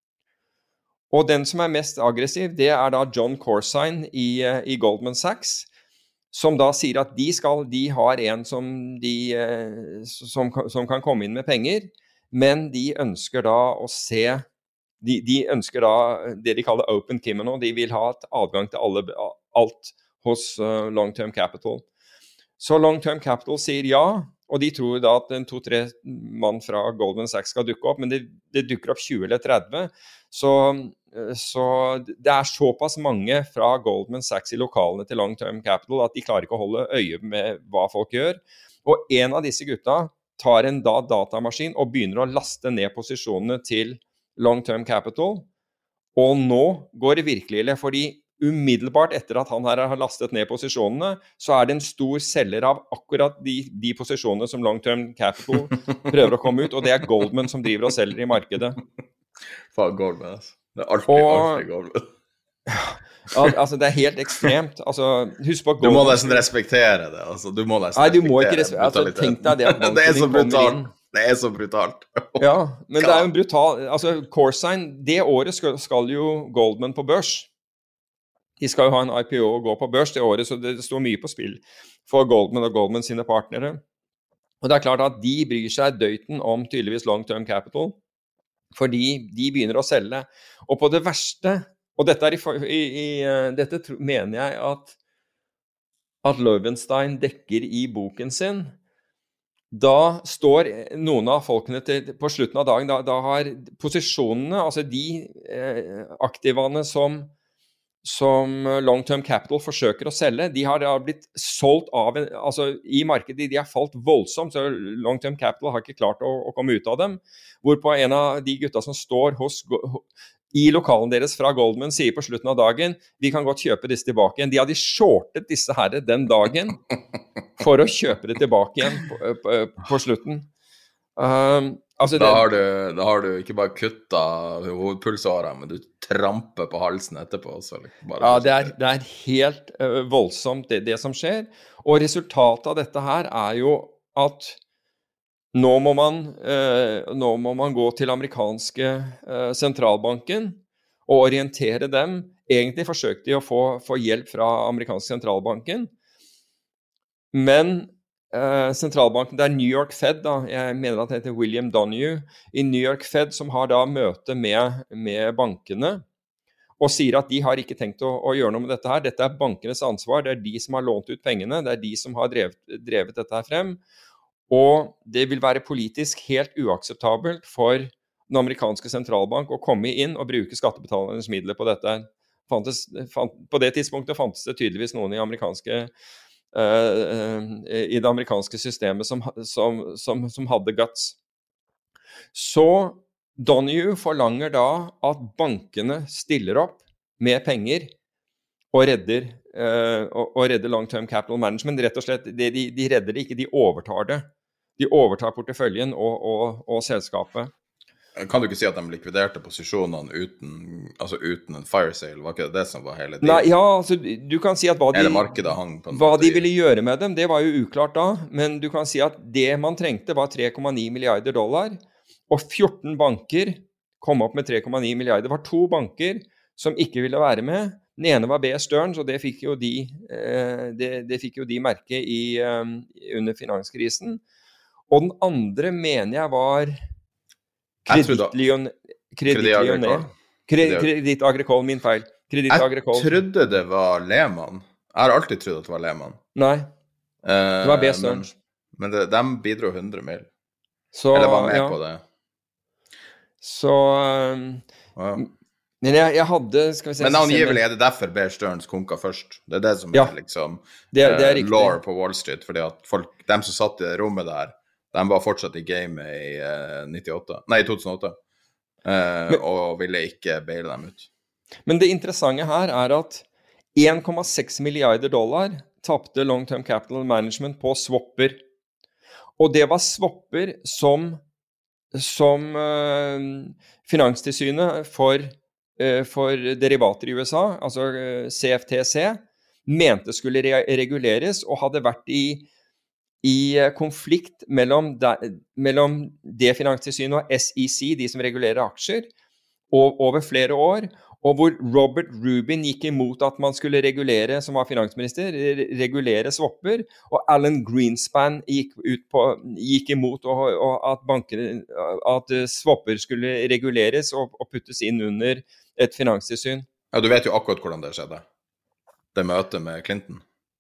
Speaker 9: Og den som er mest aggressiv, det er da John Corzine i, i Goldman Sachs, som da sier at de, skal, de har en som, de, som, som kan komme inn med penger, men de ønsker da å se, de, de ønsker da det de kaller open kimono, de vil ha et adgang til alle, alt hos uh, Long Term Capital. Så Long Term Capital sier ja, og de tror da at en to-tre mann fra Goldman Sachs skal dukke opp, men det, det dukker opp tjue eller tretti, så, så det er såpass mange fra Goldman Sachs i lokalene til Long Term Capital at de klarer ikke å holde øye med hva folk gjør. Og en av disse gutta tar en da datamaskin og begynner å laste ned posisjonene til Long Term Capital, og nå går det virkelig ille, fordi umiddelbart etter at han her har lastet ned posisjonene, så er det en stor selger av akkurat de, de posisjonene som Long Term Capital prøver å komme ut, og det er Goldman som driver og selger i markedet.
Speaker 3: Faen, Goldman, altså. Det er alltid, og, alltid Goldman.
Speaker 9: Al altså, det er helt ekstremt. Altså, husk på Goldman.
Speaker 3: Du må nesten respektere det, altså. Du må nesten
Speaker 9: Nei, du
Speaker 3: respektere
Speaker 9: må ikke respektere, altså, tenk deg det at
Speaker 3: det er så brutalt. Det er så brutalt.
Speaker 9: Ja, men det er jo en brutal, altså, Corzine, det året skal, skal jo Goldman på børs. De skal jo ha en I P O og gå på børs det året, så det står mye på spill for Goldman og Goldman sine partnere. Og det er klart at de bryr seg døyten om tydeligvis Long Term Capital, fordi de begynner å selge. Og på det verste, og dette, er i, i, i, dette mener jeg at, at Loewenstein dekker i boken sin, da står noen av folkene til, på slutten av dagen, da, da har posisjonene, altså de eh, aktivene som som Long Term Capital forsøker å selge, de har da blitt solgt av, altså i markedet, de har falt voldsomt, så Long Term Capital har ikke klart å, å komme ut av dem, hvorpå en av de gutta som står hos, i lokalen deres fra Goldman sier på slutten av dagen, vi kan godt kjøpe disse tilbake igjen. De hadde shortet disse herre den dagen for å kjøpe det tilbake igjen på, på, på slutten. Um, altså
Speaker 3: da,
Speaker 9: det,
Speaker 3: har du, da har du ikke bare kuttet hovedpulsåret, men du tramper på halsen etterpå også. Bare
Speaker 9: ja, det er, det er helt uh, voldsomt det, det som skjer. Og resultatet av dette her er jo at nå må man, uh, nå må man gå til amerikanske uh, sentralbanken og orientere dem. Egentlig forsøkte de å få, få hjelp fra amerikanske sentralbanken, men Uh, sentralbanken, det er New York Fed da, jeg mener at det heter William Donohue i New York Fed, som har da møte med, med bankene og sier at de har ikke tenkt å, å gjøre noe med dette her, dette er bankenes ansvar, det er de som har lånt ut pengene, det er de som har drevet, drevet dette her frem, og det vil være politisk helt uakseptabelt for den amerikanske sentralbank å komme inn og bruke skattebetalernes midler på dette. Fantes, fant, på det tidspunktet fantes det tydeligvis noen i amerikanske Uh, i det amerikanske systemet som, som, som, som hadde guts. Så Donohue forlanger da at bankene stiller opp med penger og redder, uh, og, og redder Long Term Capital Management. Rett og slett, de, de redder det ikke, de overtar det. De overtar porteføljen og, og, og selskapet.
Speaker 3: kan du ikke si at de likviderte posisjonene uten, altså uten en fire sale? Var ikke det det som var hele tiden?
Speaker 9: Nei, ja, altså, du kan si at hva de,
Speaker 3: Hele markedet hang på en
Speaker 9: hva
Speaker 3: måte
Speaker 9: de
Speaker 3: i-
Speaker 9: ville gjøre med dem, det var jo uklart da, men du kan si at det man trengte var tre komma ni milliarder dollar, og fjorten banker kom opp med tre komma ni milliarder. Det var to banker som ikke ville være med. Den ene var B S Stearns, og det fikk jo de, eh, det, det fikk jo de merke i, um, under finanskrisen. Og den andre mener jeg var
Speaker 3: Jeg tror da-
Speaker 9: Kreditt
Speaker 3: Credit Agricole.
Speaker 9: Kreditt Kreditt Agricole, min feil. Kreditt
Speaker 3: Jeg
Speaker 9: Agricole.
Speaker 3: trodde det var Lehman. Jeg har alltid trodd at det var Lehman.
Speaker 9: Nei,
Speaker 3: Eh,
Speaker 9: det var B
Speaker 3: men,
Speaker 9: Stearns.
Speaker 3: men det, de bidro hundre mil.
Speaker 9: Så,
Speaker 3: Eller var med
Speaker 9: ja,
Speaker 3: på det.
Speaker 9: så um,
Speaker 3: Ja.
Speaker 9: Men jeg, jeg hadde, skal vi se
Speaker 3: Men
Speaker 9: så ser vi-
Speaker 3: angivelig er det derfor Bear Stearns konka først. Det er det som
Speaker 9: Ja.
Speaker 3: er liksom
Speaker 9: Det er- det er
Speaker 3: eh,
Speaker 9: riktig.
Speaker 3: law på Wall Street, fordi at folk, de som satt i det rommet der, de var fortsatt i gamet i eh, nittiåtte, nei, to tusen og åtte, eh,
Speaker 9: Men-
Speaker 3: og ville ikke baile dem ut.
Speaker 9: Men det interessante her er at en komma seks milliarder dollar tapte Long Term Capital Management på swapper. Og det var swapper som, som eh, Finanstilsynet for, eh, for derivater i U S A, altså eh, C F T C, mente skulle re reguleres og hadde vært i, i eh, konflikt mellom, de, mellom det Finanstilsynet og S E C, de som regulerer aksjer, og, over flere år, og hvor Robert Rubin gikk imot at man skulle regulere, som var finansminister, re- regulere swapper, og Alan Greenspan gikk, ut på, gikk imot og, og at, banker, at eh, swapper skulle reguleres og, og puttes inn under et finanstilsyn.
Speaker 3: Ja, du vet jo akkurat hvordan det skjedde. Det møtet med Clinton.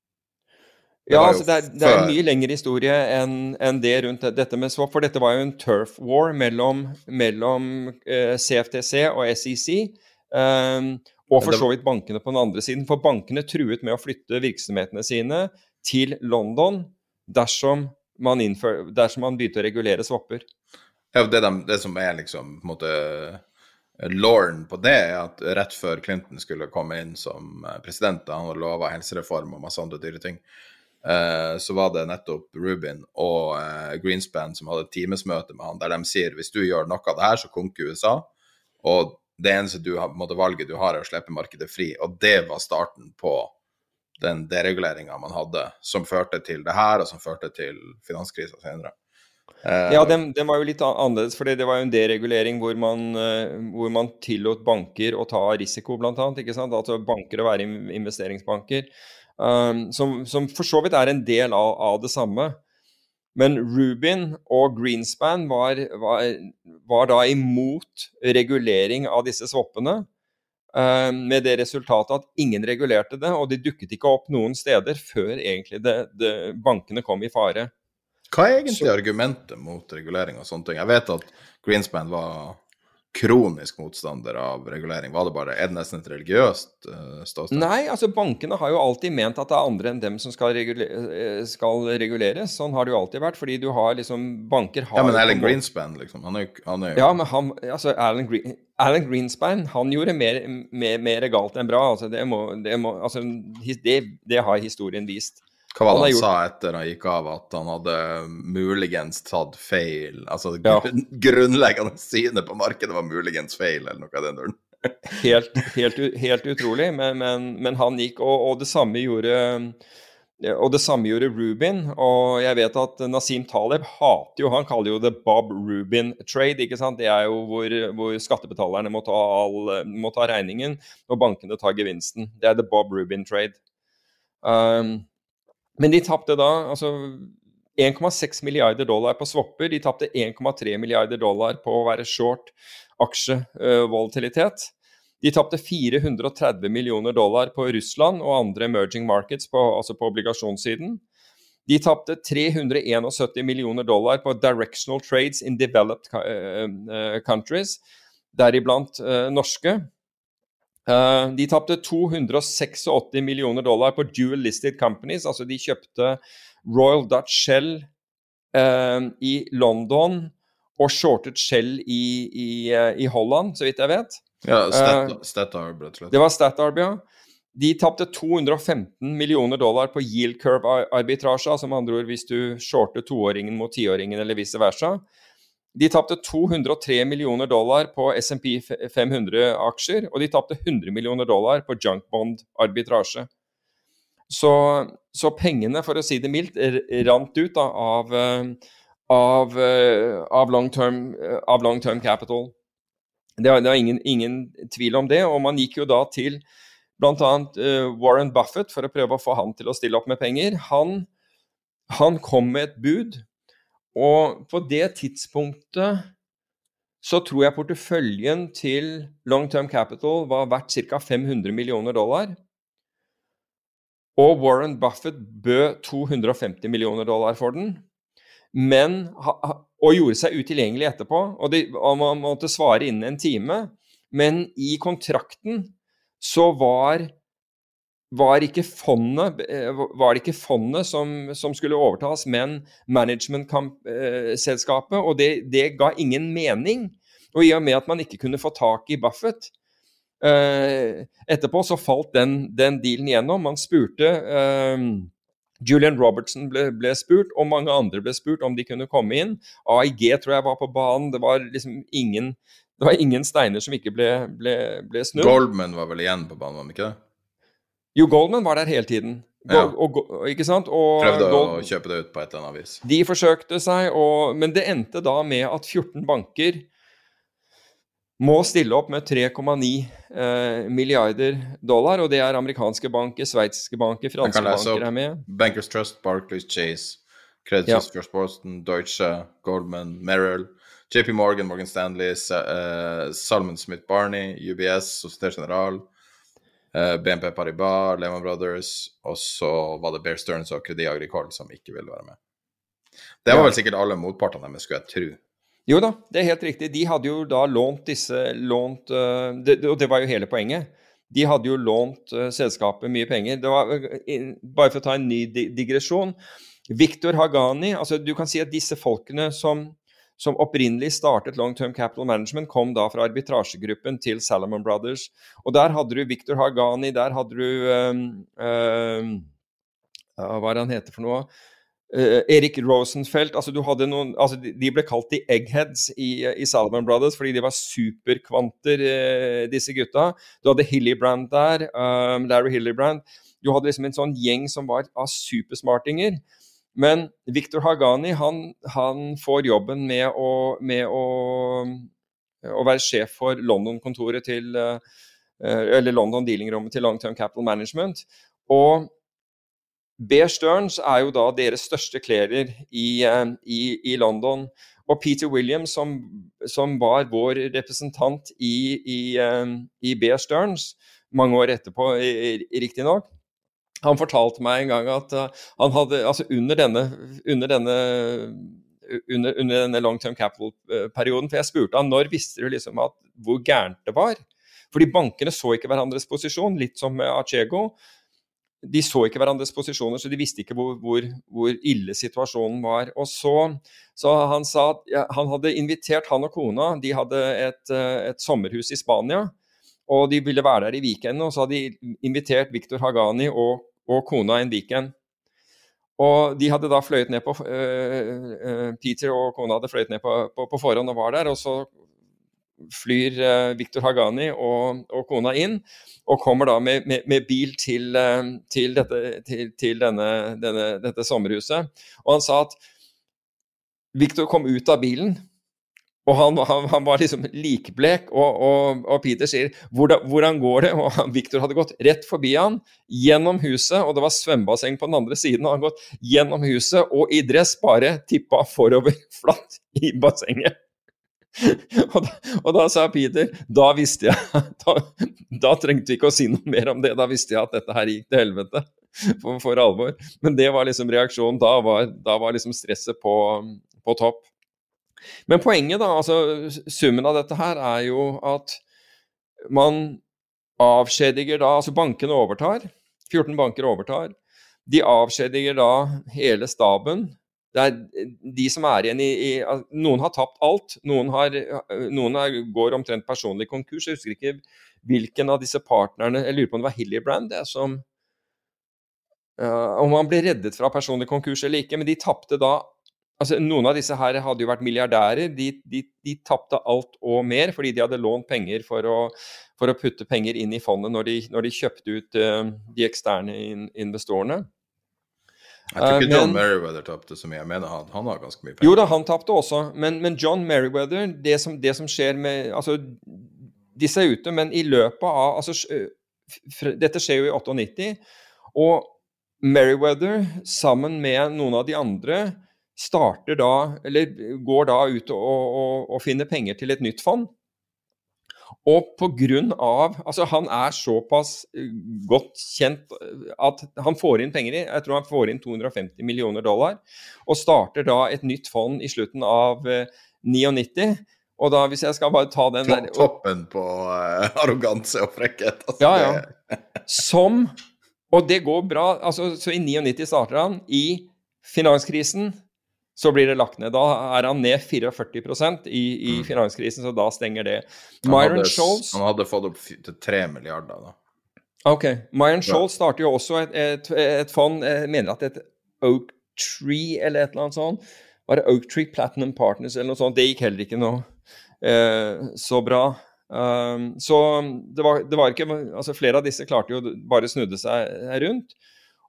Speaker 3: Det
Speaker 9: Ja,
Speaker 3: var jo
Speaker 9: altså det er, det er en
Speaker 3: før-
Speaker 9: mye lengre historie enn enn det rundt det- dette med swap, for dette var jo en turf war mellom, mellom eh, C F T C og S E C, um, og for
Speaker 3: Men det-
Speaker 9: så vidt bankene på den andre siden, for bankene truet med å flytte virksomhetene sine til London dersom man, innfør, dersom man begynte å regulere swapper.
Speaker 3: Ja, det, de, det som er liksom på en måte Lauren på det, er at rett før Clinton skulle komme inn som eh, president, da han hadde lovet helsereform og masse andre dyre ting, eh, så var det nettopp Rubin og eh, Greenspan som hadde et timesmøte med han, der de sier, hvis du gjør noe av det her, så konker U S A, og det eneste du har, på en måte, valget du har er å slippe markedet fri, og det var starten på den dereguleringen man hadde, som førte til det her, og som førte til finanskrisen senere. Eh,
Speaker 9: Ja, den, den var jo litt an- annerledes, fordi det var jo en deregulering hvor man, eh, hvor man tillot banker å ta risiko, blant annet, ikke sant? Altså banker å være in- investeringsbanker, um, som, som for så vidt er en del av, av det samme. Men Rubin og Greenspan var, var, var da imot regulering av disse swappene, eh, med det resultatet at ingen regulerte det, og de dukket ikke opp noen steder før egentlig det, det, bankene kom i fare.
Speaker 3: Hva er egentlig argumentet mot regulering og sånne ting? Jeg vet at Greenspan var kronisk motstander av regulering. Var det bare, er det nesten et religiøst uh, ståsted?
Speaker 9: Nei, altså bankene har jo alltid ment at det er andre enn dem som skal, regulere, skal reguleres. Sånn har det jo alltid vært, fordi du har liksom, banker har...
Speaker 3: Ja, men
Speaker 9: jo
Speaker 3: Alan
Speaker 9: på en måte-
Speaker 3: Greenspan, liksom, han er jo... Han er jo
Speaker 9: Ja, men han, altså Alan, Green, Alan Greenspan, han gjorde mer, mer, mer galt enn bra, altså det, må, det, må, altså, his- det, det har historien vist.
Speaker 3: Hva var
Speaker 9: Han
Speaker 3: det
Speaker 9: har
Speaker 3: han
Speaker 9: gjort-
Speaker 3: sa etter han gikk av, at han hadde muligens tatt feil? Altså,
Speaker 9: Ja.
Speaker 3: grunn, grunnleggende synet på markedet var muligens feil, eller noe av den duren.
Speaker 9: Helt, helt, u- helt utrolig, men, men, men han gikk, og, og det samme gjorde... Og det samme gjorde Rubin, og jeg vet at Nassim Taleb hater jo, han kaller jo det Bob Rubin trade, ikke sant? Det er jo hvor, hvor skattebetalerne må ta, all, må ta regningen, og bankene tar gevinsten. Det er det Bob Rubin trade. Um, men de tapte da, altså en komma seks milliarder dollar på swapper, de tapte en komma tre milliarder dollar på å være short aksjevolatilitet. De tapte fire hundre og tretti millioner dollar på Russland og andre emerging markets, på, altså på obligasjonssiden. De tapte tre hundre og syttién millioner dollar på directional trades in developed uh, uh, countries, deriblant uh, norske. Uh, de tapte to hundre og åttiseks millioner dollar på dual listed companies, altså de kjøpte Royal Dutch Shell uh, i London og shortet Shell i, i, uh, i Holland, så vidt jeg vet.
Speaker 3: Ja,
Speaker 9: Uh,
Speaker 3: Statoil, rett og slett.
Speaker 9: Det var Statoil, ja. De tapte to hundre og femten millioner dollar på yield curve arbitrasje, altså med andre ord hvis du shorter toåringen mot tiåringen eller vice versa. De tapte to hundre og tre millioner dollar på S and P fem hundre-aksjer, og de tapte hundre millioner dollar på junk bond-arbitrasje. Så, så pengene, for å si det mildt, rant ut da, av, av, av long-term av long-term capital. Det var, det var ingen, ingen tvil om det, og man gikk jo da til blant annet uh, Warren Buffett for å prøve å få han til å stille opp med penger. Han, han kom med et bud, og på det tidspunktet så tror jeg porteføljen til long-term capital var verdt ca. fem hundre millioner dollar. Og Warren Buffett bød to hundre og femti millioner dollar for den, men, og gjorde seg utilgjengelig etterpå, og, de, og man måtte svare innen en time, men i kontrakten så var, var ikke fondet, var det ikke fondet som, som skulle overtas, men management-selskapet, og det, det ga ingen mening, og i og med at man ikke kunne få tak i Buffett, Uh, etterpå så falt den, den dealen gjennom. Man spurte uh, Julian Robertson ble, ble spurt, og mange andre ble spurt om de kunne komme inn. A I G tror jeg var på banen. Det var liksom ingen, det var ingen steiner som ikke ble, ble, ble snudd.
Speaker 3: Goldman var vel igjen på banen, var det ikke det?
Speaker 9: Jo, Goldman var der hele tiden.
Speaker 3: Ja.
Speaker 9: Og, og, ikke sant? Og
Speaker 3: prøvde
Speaker 9: Gold,
Speaker 3: å kjøpe det ut på et eller annet vis.
Speaker 9: De forsøkte seg, og, men det endte da med at fjorten banker må stille opp med tre komma ni eh, milliarder dollar, og det er amerikanske banker, sveitsiske banker, franske banker er med.
Speaker 3: Bankers Trust, Barclays, Chase, Credit Suisse, ja. First Boston, Deutsche, Goldman, Merrill, J P Morgan, Morgan Stanley, uh, Salomon Smith Barney, U B S, Société Générale, uh, B N P Paribas, Lehman Brothers, og så var det Bear Stearns og Credit Agricole som ikke ville være med. Det var vel sikkert alle motpartene, men skulle jeg tro.
Speaker 9: Jo da, det er helt riktig. De hadde jo da lånt disse, lånt, uh, det, og det var jo hele poenget. De hadde jo lånt uh, selskapet mye penger. Det var, uh, bare for å ta en ny di- digresjon, Victor Hagani, altså du kan si at disse folkene som, som opprinnelig startet Long Term Capital Management, kom da fra arbitrasjegruppen til Salomon Brothers. Og der hadde du Victor Hagani, der hadde du, um, um, uh, hva er det han heter for noe? Uh, Erik Rosenfeld, altså du hadde noen, altså de, de ble kalt de eggheads i, i Salomon Brothers, fordi de var superkvanter, uh, disse gutta. Du hadde Hillibrand der, um, Larry Hillibrand. Du hadde liksom en sånn gjeng som var av supersmartinger. Men Victor Hagani, han, han får jobben med å, med å, å være sjef for London-kontoret til, uh, eller London-dealingrommet til Long Term Capital Management, og Bear Stearns er jo da deres største klerer i, i, i London, og Peter Williams, som, som var vår representant i, i, i Bear Stearns, mange år etterpå, riktig nok, han fortalte meg en gang at uh, han hadde, altså under denne, under denne, under, under denne long term capital-perioden, for jeg spurte han, når visste du liksom at hvor gærent det var? Fordi bankene så ikke hverandres posisjon, litt som med Archego. De så ikke hverandres posisjoner, så de visste ikke hvor, hvor, hvor ille situasjonen var. Og så, så han sa at ja, han hadde invitert han og kona, de hadde et, et sommerhus i Spania, og de ville være der i weekenden, og så hadde de invitert Victor Hagani og, og kona en weekend. Og de hadde da fløyet ned på, uh, uh, Peter og kona hadde fløyet ned på, på, på forhånd og var der, og så flyr uh, Victor Hagani og, og kona inn, og kommer da med, med, med bil til, uh, til, dette, til, til denne, denne, dette sommerhuset. Og han sa at Victor kom ut av bilen, og han, han, han var liksom likblek, og, og, og Peter sier, hvordan, hvordan går det? Og han, Victor hadde gått rett forbi han, gjennom huset, og det var svømmebasseng på den andre siden, og han hadde gått gjennom huset, og i dress bare tippet forover flatt i bassenget. og, da, og da sa Peter, da visste jeg, da, da trengte vi ikke å si noe mer om det, da visste jeg at dette her gikk til helvete, for, for alvor. Men det var liksom reaksjonen, da var, da var liksom stresset på, på topp. Men poenget da, altså summen av dette her er jo at man avskjediger da, altså bankene overtar, fjorten banker overtar, de avskjediger da hele staben. Det er de som er igjen i, i noen har tapt alt, noen, har, noen er, går omtrent personlig konkurs. Jeg husker ikke hvilken av disse partnerne, jeg lurer på om det var Hillibrand, det som, uh, om han ble reddet fra personlig konkurs eller ikke, men de tappte da altså noen av disse her hadde jo vært milliardærer, de, de, de tappte alt og mer, fordi de hadde lånt penger for å, for å putte penger inn i fondet når de, når de kjøpte ut uh, de eksterne in, investorene.
Speaker 3: Jeg tror ikke
Speaker 9: uh,
Speaker 3: John men, Merriweather tappte så mye, jeg mener han, han har ganske mye penger.
Speaker 9: Jo da, han tappte også, men, men John Merriweather, det som, det som skjer med, altså disse er ute, men i løpet av, altså dette skjer jo i nittiåtte, og Merriweather sammen med noen av de andre starter da, eller går da ut og, og, og finner penger til et nytt fond. Og på grunn av, altså han er såpass godt kjent at han får inn penger i, jeg tror han får inn to hundre og femti millioner dollar, og starter da et nytt fond i slutten av nittiåtte. Og da, hvis jeg skal bare ta den der...
Speaker 3: Toppen på uh, arroganse og frekkhet. Altså,
Speaker 9: ja, ja. Som, og det går bra, altså så i nittiåtte starter han, i finanskrisen, så blir det lagt ned. Da er han ned førtifire prosent i, i mm. finanskrisen, så da stenger det. Myron
Speaker 3: han,
Speaker 9: Scholes...
Speaker 3: han hadde fått opp til tre milliarder da.
Speaker 9: Ok, Myron Scholes ja. starter jo også et, et, et fond, jeg mener at et Oak Tree eller et eller annet sånt, var det Oak Tree Platinum Partners eller noe sånt, det gikk heller ikke noe eh, så bra. Um, så det var, det var ikke, altså flere av disse klarte jo bare snudde seg rundt,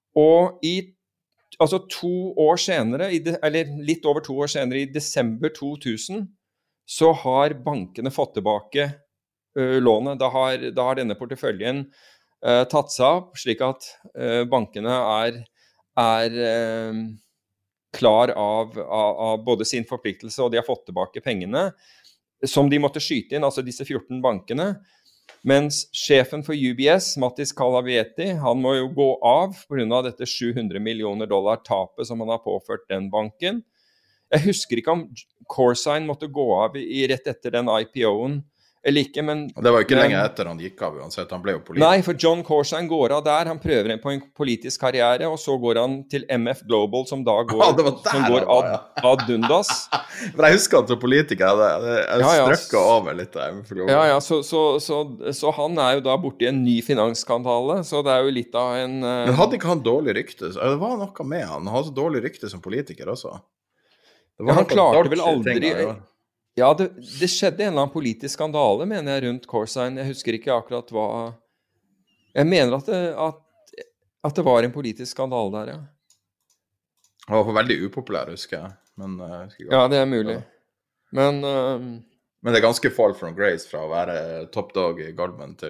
Speaker 9: og i altså to år senere, eller litt over to år senere, i desember to tusen, så har bankene fått tilbake uh, lånet. Da har, da har denne porteføljen uh, tatt seg opp, slik at uh, bankene er, er uh, klar av, av, av både sin forpliktelse, og de har fått tilbake pengene, som de måtte skyte inn, altså disse fjorten bankene. Mens sjefen for U B S, Mattis Calavieti, han må jo gå av på grunn av dette sju hundre millioner dollar tapet som han har påført den banken. Jeg husker ikke om Corsign måtte gå av i rett etter den I P O-en eller ikke, men...
Speaker 3: Det var jo ikke
Speaker 9: men,
Speaker 3: lenge etter han gikk av, uansett, han ble jo politisk.
Speaker 9: Nei, for John Corsign går av der, han prøver på en politisk karriere, og så går han til M F Global, som da går,
Speaker 3: ah, der,
Speaker 9: som går ad, ja. ad dundas.
Speaker 3: Men jeg husker han som politiker, jeg, jeg
Speaker 9: ja, ja.
Speaker 3: strøkket over litt der.
Speaker 9: Ja, ja, så, så, så, så han er jo da borte i en ny finansskandale, så det er jo litt av en... Uh...
Speaker 3: Men hadde ikke han dårlig rykte? Det var noe med han, han hadde så dårlig rykte som politiker også. Det var
Speaker 9: ja, han klarte vel aldri...
Speaker 3: Ting,
Speaker 9: ja, det, det skjedde en eller annen politisk skandale, mener jeg, rundt Corsign. Jeg husker ikke akkurat hva... Jeg mener at det, at, at det var en politisk skandale der, ja.
Speaker 3: Han var veldig upopulær, husker jeg. Men, uh, husker jeg
Speaker 9: ja, det er mulig. Men... Uh...
Speaker 3: Men det er ganske fall from grace fra å være top dog i Goldman til...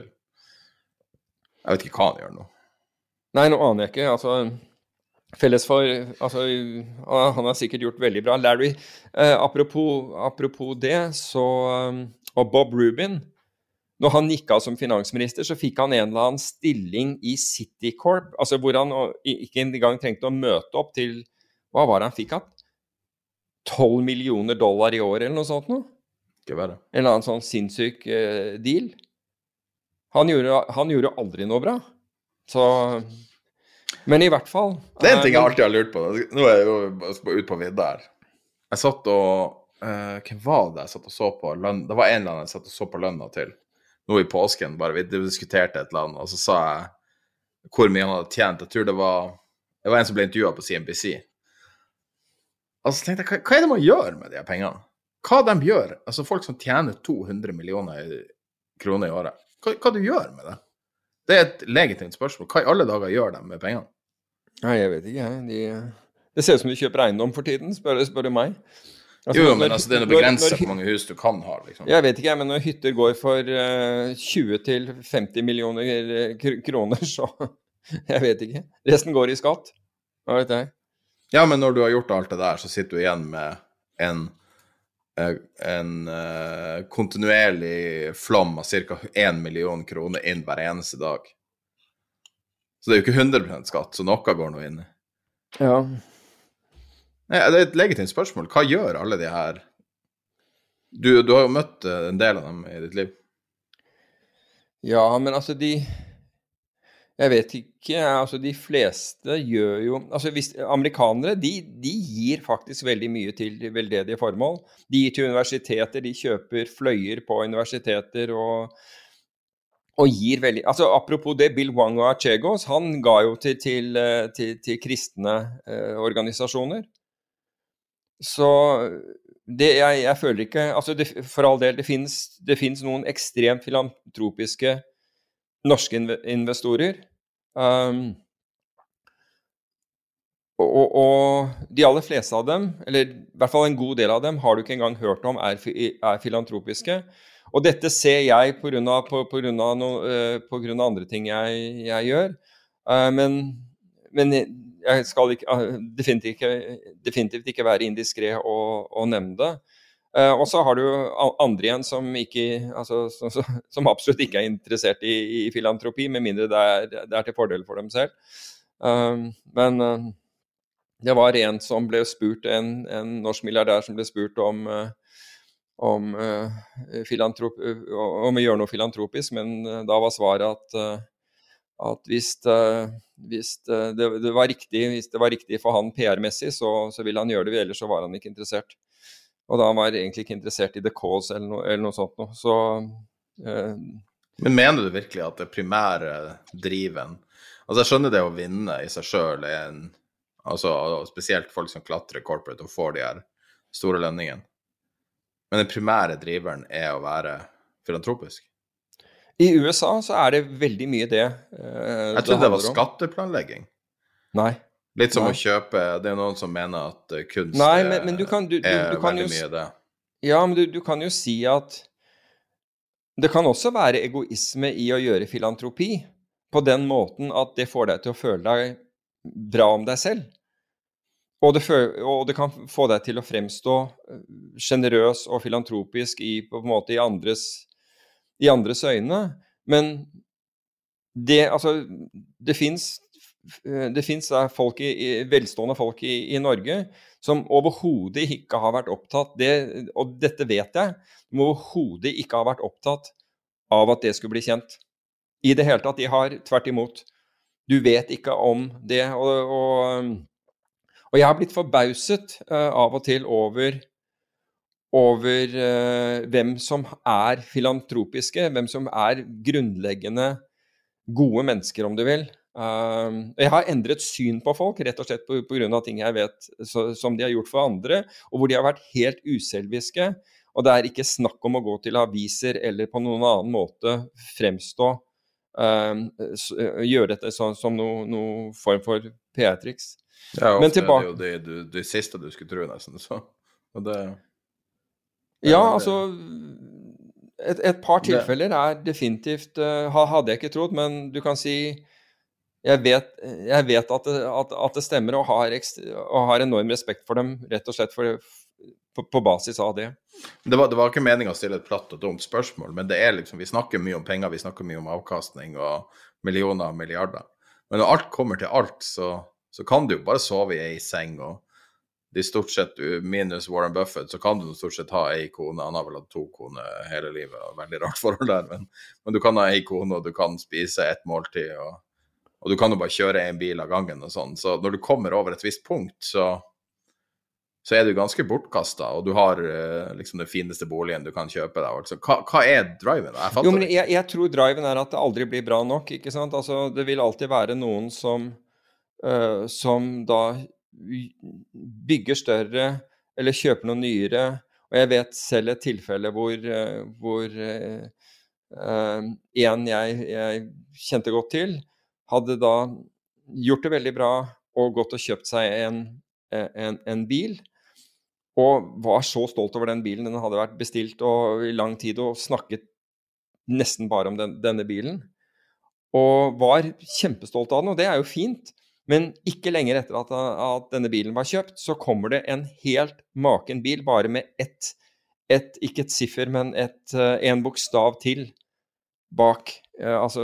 Speaker 3: Jeg vet ikke hva han gjør nå.
Speaker 9: Nei, nå aner jeg ikke. Altså... Felles for, altså, han har sikkert gjort veldig bra. Larry, eh, apropos, apropos det, så, og Bob Rubin, når han gikk av som finansminister, så fikk han en eller annen stilling i Citicorp, altså hvor han ikke engang trengte å møte opp til, hva var det han fikk hatt? tolv millioner dollar i år, eller noe sånt nå?
Speaker 3: Ikke være.
Speaker 9: En eller annen sånn sinnssyk eh, deal. Han gjorde, han gjorde aldri noe bra. Så... Men i hvert fall...
Speaker 3: Det er en ting jeg alltid har lurt på. Nå er jeg jo ute på vidda her. Jeg satt og... Uh, hvem var det jeg satt og så på? Løn, det var en eller annen jeg satt og så på lønna til. Nå i påsken, bare vi diskuterte et eller annet, og så sa jeg hvor mye han hadde tjent. Jeg tror det var... Det var en som ble intervjuet på C N B C. Og så tenkte jeg, hva, hva er det man gjør med de pengene? Hva de gjør? Altså folk som tjener to hundre millioner kroner i året. Hva, hva du gjør med det? Det er et legitimt spørsmål. Hva i alle dager gjør de med pengene?
Speaker 9: Nei, jeg vet ikke. De, det ser ut som de kjøper eiendom for tiden, spør, spør du meg. Altså,
Speaker 3: jo,
Speaker 9: når,
Speaker 3: men altså, det er noe begrenset hvor mange hus du kan ha, liksom.
Speaker 9: Jeg vet ikke, men når hytter går for uh, tjue til femti millioner kroner, så jeg vet ikke. Resten går i skatt. Hva vet jeg?
Speaker 3: Ja, men når du har gjort alt det der, så sitter du igjen med en en uh, kontinuerlig flom av cirka en million kroner inn hver eneste dag. Så det er jo ikke hundre prosent skatt, så noe går nå inn.
Speaker 9: Ja.
Speaker 3: Nei, det er et legitimt spørsmål. Hva gjør alle de her? Du, du har jo møtt en del av dem i ditt liv.
Speaker 9: Ja, men altså de... Jeg vet ikke, altså de fleste gjør jo, altså hvis, amerikanere, de, de gir faktisk veldig mye til veldedige formål. De gir til universiteter, de kjøper fløyer på universiteter og, og gir veldig, altså apropos det, Bill Wang og Archegos, han ga jo til, til, til, til kristne eh, organisasjoner. så det, jeg, jeg føler ikke, altså det, for all del, det finnes, det finnes noen ekstremt filantropiske norske investorer, um, og, og de aller fleste av dem, eller i hvert fall en god del av dem, har du ikke engang hørt om er, er filantropiske. Og dette ser jeg på grunn av, på, på grunn av, no, uh, på grunn av andre ting jeg, jeg gjør. Uh, men, men jeg skal ikke, uh, definitivt, ikke, definitivt ikke være indiskret og, og nevne det. Uh, og så har du andre igjen som, ikke, altså, som, som absolutt ikke er interessert i, i filantropi, med mindre det er, det er til fordel for dem selv. Uh, men uh, det var en som ble spurt, en, en norsk milliardær som ble spurt om... Uh, om, uh, filantrop, uh, om å gjøre noe filantropisk, men uh, da var svaret at, uh, at hvis, uh, hvis uh, det, det var riktig, hvis det var riktig for han P R-messig, så, så ville han gjøre det, ellers så var han ikke interessert. Og da var han egentlig ikke interessert i the cause eller noe, eller noe sånt noe. Så, uh,
Speaker 3: men mener du virkelig at det primære driven, altså jeg skjønner det å vinne i seg selv er en, altså spesielt folk som klatrer corporate og får de her store lønningene, men den primære driveren er å være filantropisk?
Speaker 9: I U S A så er det veldig mye det. Uh,
Speaker 3: jeg trodde det, det var skatteplanlegging.
Speaker 9: Nei.
Speaker 3: Litt som
Speaker 9: Nei.
Speaker 3: Å kjøpe, det er noen som mener at kunst
Speaker 9: Nei, men, men du kan, du, du,
Speaker 3: er
Speaker 9: du kan
Speaker 3: veldig
Speaker 9: jo,
Speaker 3: mye det.
Speaker 9: Ja, men du, du kan jo si at det kan også være egoisme i å gjøre filantropi, på den måten at det får deg til å føle deg bra om deg selv. Og det, og det kan få deg til å fremstå generøs og filantropisk i, på en måte i andres, i andres øyne. Men det, altså, det finnes, det finnes folk i, velstående folk i, i Norge som overhodet ikke har vært opptatt, det, og dette vet jeg, som overhodet ikke har vært opptatt av at det skulle bli kjent. I det hele tatt, de har tvert imot. Du vet ikke om det, og... og Og jeg har blitt forbauset uh, av og til over, over uh, hvem som er filantropiske, hvem som er grunnleggende gode mennesker, om du vil. Uh, jeg har endret syn på folk, rett og slett på, på grunn av ting jeg vet så, som de har gjort for andre, og hvor de har vært helt uselviske, og det er ikke snakk om å gå til aviser eller på noen annen måte fremstå, uh, gjøre dette så, som noen noe form for P R-triks.
Speaker 3: Ja, ofte
Speaker 9: men tilbake...
Speaker 3: er det jo det, det, det siste du skulle tro nesten, så. Og det,
Speaker 9: det ja, altså, et, et par tilfeller er definitivt, uh, hadde jeg ikke trodd, men du kan si, jeg vet, jeg vet at, det, at, at det stemmer, og har, ekstra, og har enorm respekt for dem, rett og slett for, på, på basis av det.
Speaker 3: Det var, det var ikke meningen å stille et platt og dumt spørsmål, men det er liksom, vi snakker mye om penger, vi snakker mye om avkastning og millioner og milliarder. Men når alt kommer til alt, så så kan du jo bare sove i ei seng, og de stort sett, minus Warren Buffett, så kan du stort sett ha ei kone, han har vel hatt to kone hele livet, og veldig rart forhold der, men, men du kan ha ei kone, og du kan spise et måltid, og, og du kan jo bare kjøre en bil av gangen og sånn, så når du kommer over et visst punkt, så, så er du ganske bortkastet, og du har liksom den fineste boligen du kan kjøpe deg, altså, hva, hva er driven? Jeg fatter
Speaker 9: jo, men jeg, jeg tror driven er at det aldri blir bra nok, ikke sant? Altså, det vil alltid være noen som Uh, som da bygger større eller kjøper noe nyere, og jeg vet selv et tilfelle hvor, uh, hvor uh, uh, en jeg, jeg kjente godt til hadde da gjort det veldig bra og gått og kjøpt seg en, en, en bil, og var så stolt over den bilen. Den hadde vært bestilt og, i lang tid og snakket nesten bare om den, denne bilen, og var kjempestolt av den, og det er jo fint. Men ikke lenger etter at, at denne bilen var kjøpt, så kommer det en helt maken bil, bare med ett, et, ikke et siffer, men et, en bokstav til bak. Uh, altså,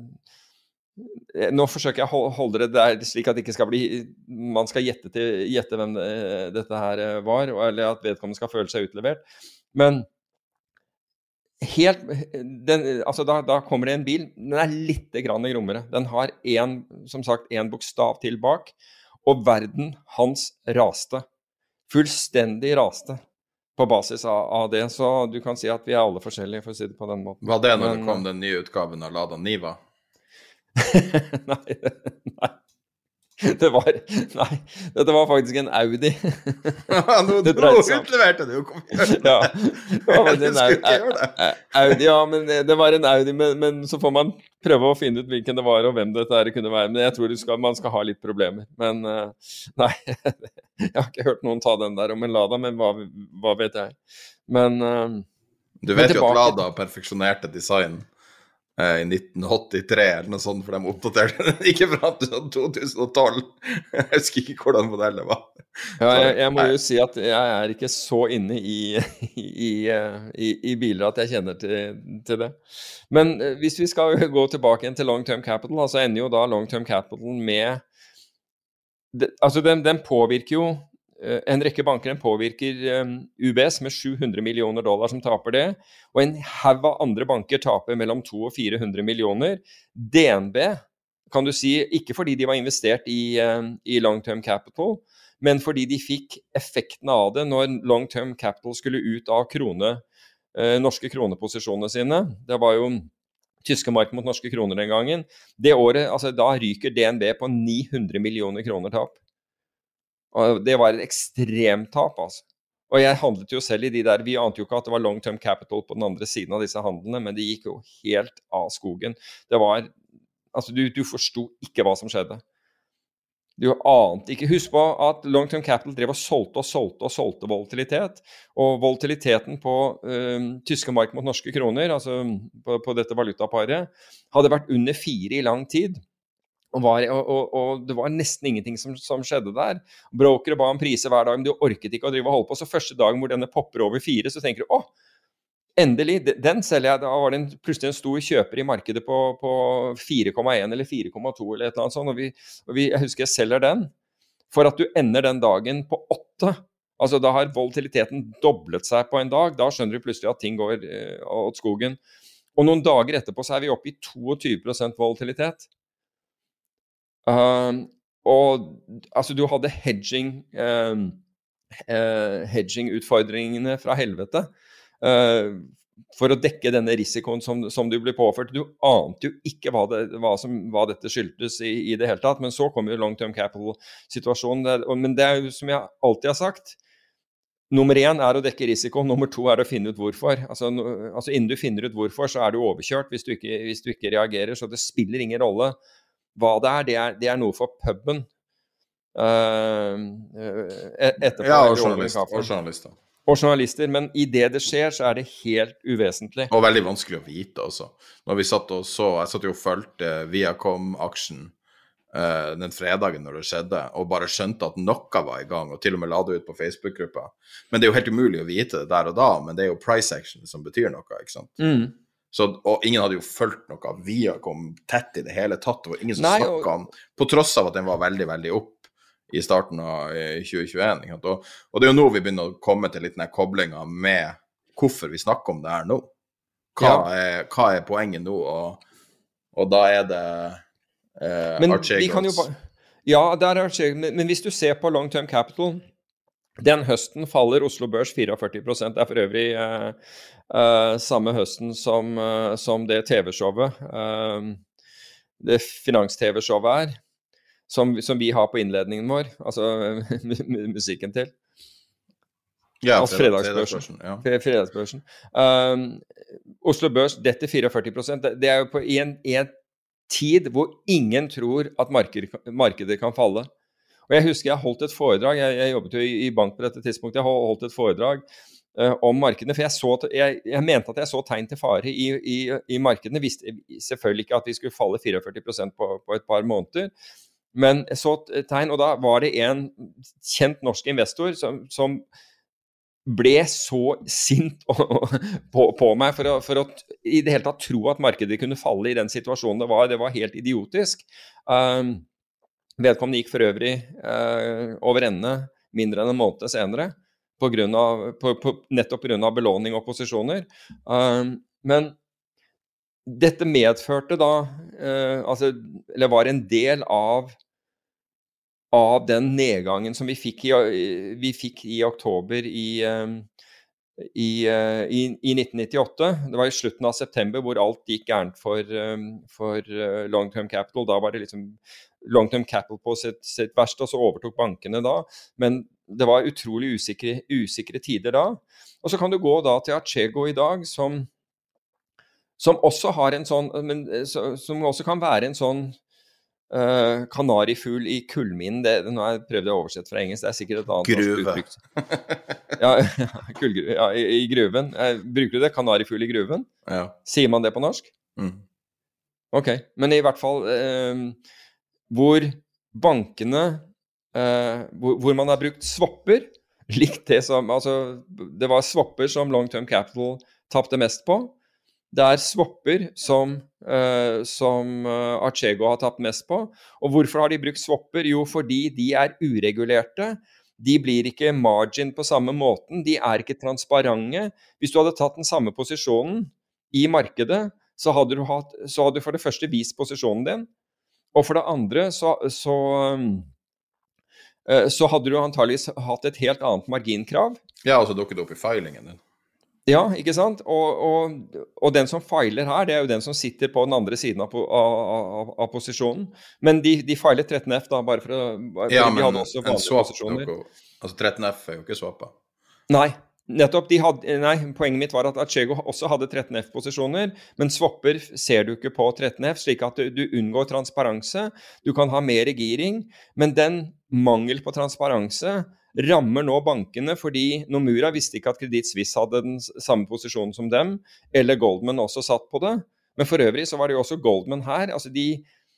Speaker 9: nå forsøker jeg å holde det der, slik at det ikke skal bli, man skal gjette, til, gjette hvem det, dette her var, eller at vedkommende skal føle seg utlevert. Men helt, den, altså da, da kommer det en bil, den er litt grann grommere, den har en, som sagt, en bokstav til bak, og verden hans raste, fullstendig raste på basis av, av det, så du kan si at vi er alle forskjellige, for å si det på den måten.
Speaker 3: Var det når Men, det kom den nye utgaven av Lada Niva?
Speaker 9: nei, nei. Det var, nei, dette var faktisk en Audi.
Speaker 3: Ja, nå,
Speaker 9: Det
Speaker 3: nå
Speaker 9: dreide seg om-
Speaker 3: utleverte du, kom igjen.
Speaker 9: Ja, det var faktisk
Speaker 3: Du
Speaker 9: en
Speaker 3: skulle
Speaker 9: Au-
Speaker 3: ikke gjøre det.
Speaker 9: Au- Audi, ja, men det det var en Audi, men, men så får man prøve å finne ut hvilken det var, og hvem dette her kunne være. Men jeg tror du skal, man skal ha litt problemer. Men eh, nei, jeg har ikke hørt noen ta den der om en Lada, men hva, hva vet jeg. Men eh,
Speaker 3: Du
Speaker 9: Men
Speaker 3: vet jo at
Speaker 9: tilbake-
Speaker 3: Lada perfeksjonerte design eh, i nitten åttitre eller noe sånt, for de oppdaterte den ikke fra to tusen tolv. Jeg husker ikke hvordan modellen var.
Speaker 9: ja, jeg, jeg må
Speaker 3: Nei.
Speaker 9: jo si at jeg er ikke så inne i, i, eh, i, i biler at jeg kjenner til, til det. Men eh, hvis vi skal gå tilbake igjen til long term capital, altså ender jo da long term capital med det, altså den, den påvirker jo eh, en rekke banker, den påvirker eh, U B S med sju hundre millioner dollar som taper det, og en haug av andre banker taper mellom to og fire hundre millioner. D N B kan du si, ikke fordi de var investert i, eh, i long term capital, men fordi de fikk effekten av det når long term capital skulle ut av krone, eh, norske kroneposisjonene sine. Det var jo tyske mark mot norske kroner den gangen. Det året, altså da ryker D N B på ni hundre millioner kroner tap. Og det var et ekstremt tap, altså. Og jeg handlet jo selv i de der, vi ante jo ikke at det var long term capital på den andre siden av disse handlene, men det gikk jo helt av skogen. Det var, altså du, du forstod ikke hva som skjedde. Du ante ikke. Husk på at long term capital drev og solgte og solgte og solgte volatilitet, og volatiliteten på øh, tyske mark mot norske kroner, altså på, på dette valutaparet, hadde vært under fire i lang tid. Og, var, og, og, og det var nesten ingenting som, som skjedde der. Brokere ba om priser hver dag, men de orket ikke å drive og holde på. Så første dagen hvor denne popper over fire, så tenker du, åh, endelig, den selger jeg. Da var det en, plutselig en stor kjøper i markedet på, på fire komma en eller fire komma to eller et eller annet sånt, og, vi, og vi, jeg husker jeg selger den, for at du ender den dagen på åtte. Altså da har volatiliteten doblet seg på en dag, da skjønner du plutselig at ting går eh, åt skogen. Og noen dager etterpå så er vi oppe i tjueto prosent volatilitet. Uh, og altså du hadde hedging uh, uh, hedging-utfordringene fra helvete uh, for å dekke denne risikoen som, som du ble påført. Du ante jo ikke hva, det, hva, som, hva dette skyldtes i, i det hele tatt, men så kom jo long term capital-situasjonen. Men det er jo som jeg alltid har sagt, nummer én er å dekke risiko, nummer to er å finne ut hvorfor. Altså, no, altså innen du finner ut hvorfor, så er du overkjørt hvis du ikke, hvis du ikke reagerer, så det spiller ingen rolle hva det er. Det er, det er noe for puben. Uh, etterpå.
Speaker 3: Ja, og journalister. Og journalister.
Speaker 9: Og journalister, men i det det skjer, så er det helt uvesentlig.
Speaker 3: Og veldig vanskelig å vite også. Når vi satt og så, jeg satt jo og følte Viacom-aksjen uh, den fredagen når det skjedde, og bare skjønte at noe var i gang, og til og med la det ut på Facebook-gruppa. Men det er jo helt umulig å vite det der og da, men det er jo price action som betyr noe, ikke sant?
Speaker 9: Mm.
Speaker 3: Så, og ingen hadde jo følt noe. Viacom tett i det hele tatt. Det var ingen som
Speaker 9: Nei,
Speaker 3: snakket
Speaker 9: og...
Speaker 3: om, på tross av at den var veldig, veldig opp i starten av tjue tjueen. Ikke sant? Og, og det er jo nå vi begynner å komme til litt denne koblingen med hvorfor vi snakker om det her nå. Hva,
Speaker 9: Ja.
Speaker 3: er, hva er poenget nå? Og, og da er det eh,
Speaker 9: Men vi kan jo
Speaker 3: Archegos.
Speaker 9: bare... Ja, der er Archegos. Men, men hvis du ser på long term capital, den høsten faller Oslo Børs førtifire prosent. Det er for øvrig eh, eh, samme høsten som, eh, som det T V-showet, eh, det finans-T V-showet er, som, som vi har på innledningen vår, altså musikken til.
Speaker 3: Ja,
Speaker 9: Altså
Speaker 3: fredag-
Speaker 9: fredagsbørsen.
Speaker 3: fredagsbørsen, ja.
Speaker 9: Fre- Fredagsbørsen. Um, Oslo Børs detter førtifire prosent. Det, det er jo på i en, i en tid hvor ingen tror at markedet, markedet kan falle. Og jeg husker jeg holdt et foredrag, jeg, jeg jobbet jo i, i bank på dette tidspunktet, jeg holdt et foredrag uh, om markedene, for jeg, så, jeg, jeg mente at jeg så tegn til fare i, i, i markedene, visste selvfølgelig ikke at vi skulle falle førtifire prosent på, på et par måneder, men jeg så tegn, og da var det en kjent norsk investor som, som ble så sint på, på meg for å, for å i det hele tatt tro at markedet kunne falle i den situasjonen det var. Det var helt idiotisk. Um, vedkommende gikk for øvrig uh, over ende mindre enn en måned senere, på grunn av, på, på, nettopp på grunn av belåning og posisjoner. Um, men dette medførte da, uh, altså, eller var en del av av den nedgangen som vi fikk i, vi fikk i oktober i, i, i, i nitten nittiåtte. Det var i slutten av september hvor alt gikk gærent for, for Long Term Capital. Da var det liksom Long Term Capital på sitt, sitt verste, og så overtok bankene da. Men det var utrolig usikre, usikre tider da. Og så kan du gå da til Archego i dag, som, som også har en sånn, men, som også kan være en sånn uh, kanarifugl i kullminen. Det, nå har jeg prøvd å oversette fra engelsk, det er sikkert et annet
Speaker 3: Gruve.
Speaker 9: ja, kullgruve, ja, i, i gruven. Bruker du det? Kanarifugl i gruven?
Speaker 3: Ja.
Speaker 9: Sier man det på norsk?
Speaker 3: Mm.
Speaker 9: Ok, men i hvert fall uh, hvor bankene Uh, hvor, hvor man har brukt swapper, likt det som, altså, det var swapper som Long Term Capital tappte mest på. Det er swapper som, uh, som uh, Archego har tapt mest på. Og hvorfor har de brukt swapper? Jo, fordi de er uregulerte. De blir ikke margin på samme måten. De er ikke transparente. Hvis du hadde tatt den samme posisjonen i markedet, så hadde du, hatt, så hadde du for det første vist posisjonen din. Og for det andre så, så um, så hadde du antageligvis hatt et helt annet marginkrav.
Speaker 3: Ja, og så dukket det opp i filingen din.
Speaker 9: Ja, ikke sant? Og, og, og den som filer her, det er jo den som sitter på den andre siden av, av, av, av posisjonen. Men de, de filer tretten F da, bare for å... Bare
Speaker 3: ja,
Speaker 9: de
Speaker 3: men
Speaker 9: hadde også
Speaker 3: en swap,
Speaker 9: posisjoner.
Speaker 3: Altså tretten F er jo ikke swappa.
Speaker 9: Nei, nettopp. De hadde, nei, poenget mitt var at Archego også hadde tretten F-posisjoner, men swapper ser du ikke på tretten F, slik at du, du unngår transparense. Du kan ha mer giring, men den mangel på transparense rammer nå bankene, fordi Nomura visste ikke at Credit Suisse hadde den samme posisjonen som dem, eller Goldman også satt på det. Men for øvrig så var det jo også Goldman her. Altså de...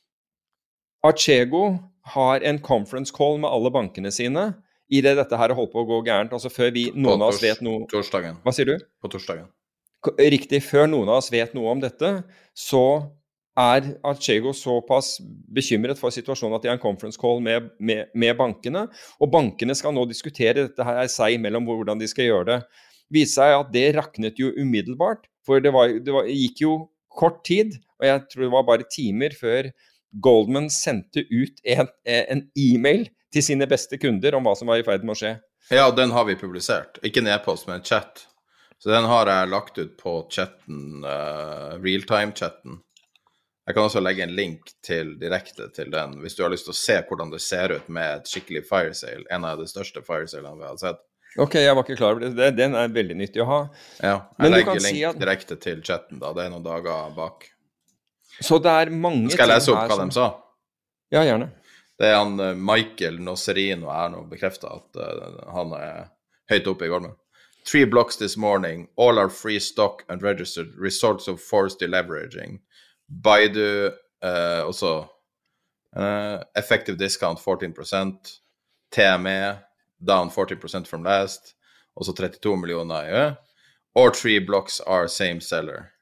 Speaker 9: Archego har en conference call med alle bankene sine, i det dette her holdt på å gå gærent, altså før vi, noen av oss vet noe...
Speaker 3: På torsdagen.
Speaker 9: Hva sier du?
Speaker 3: På torsdagen.
Speaker 9: Riktig, før noen av oss vet noe om dette, så er Archego såpass bekymret for situasjonen at de har en conference call med, med, med bankene, og bankene skal nå diskutere dette her seg mellom hvordan de skal gjøre det. Viser seg at det raknet jo umiddelbart, for det, var, det var, gikk jo kort tid, og jeg tror det var bare timer før Goldman sendte ut en, en e-mail til sine beste kunder om hva som var i ferd med å skje.
Speaker 3: Ja, den har vi publisert. Ikke en e-post, men en chat. Så den har jeg lagt ut på chatten, uh, real-time-chatten. Jeg kan også legge en link til, direkte til den, hvis du har lyst til å se hvordan det ser ut med et skikkelig fire sale, en av de største fire salene vi har sett.
Speaker 9: Ok, jeg var ikke klar over det. Den er veldig nyttig å ha.
Speaker 3: Ja, jeg
Speaker 9: men
Speaker 3: legger link
Speaker 9: si at...
Speaker 3: direkte til chatten da, det er noen dager bak.
Speaker 9: Så det er mange...
Speaker 3: Skal jeg lese opp hva som... de sa?
Speaker 9: Ja, gjerne.
Speaker 3: Det er han Michael Nosserino er nå bekreftet at uh, han er høyt oppe i Goldman. Three blocks this morning, all are free stock and registered, results of forced deleveraging. Baidu, uh, også uh, effective discount fourteen percent, T M E, down fourteen percent from last, også trettito millioner i ø. All three blocks are same seller.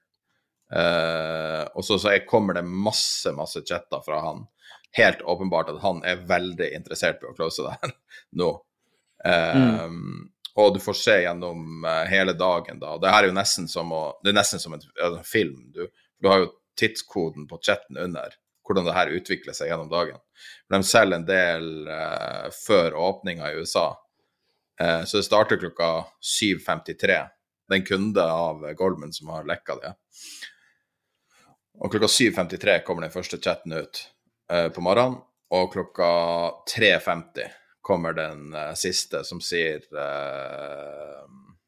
Speaker 3: Uh, og så, så kommer det masse, masse chatter fra han. Helt åpenbart at han er veldig interessert på å close det her nå. Um, mm. Og du får se gjennom uh, hele dagen da. Det her er jo nesten som, å, det er nesten som en, en film. Du, du har jo tidskoden på chatten under hvordan det her utvikler seg gjennom dagen. De selger en del uh, før åpningen i U S A. Uh, så det starter klokka syv femtitre. Det er en kunde av Goldman som har lekket det. Og klokka syv femtitre kommer den første chatten ut uh, på morgenen, og klokka tre femti kommer den uh, siste som sier uh,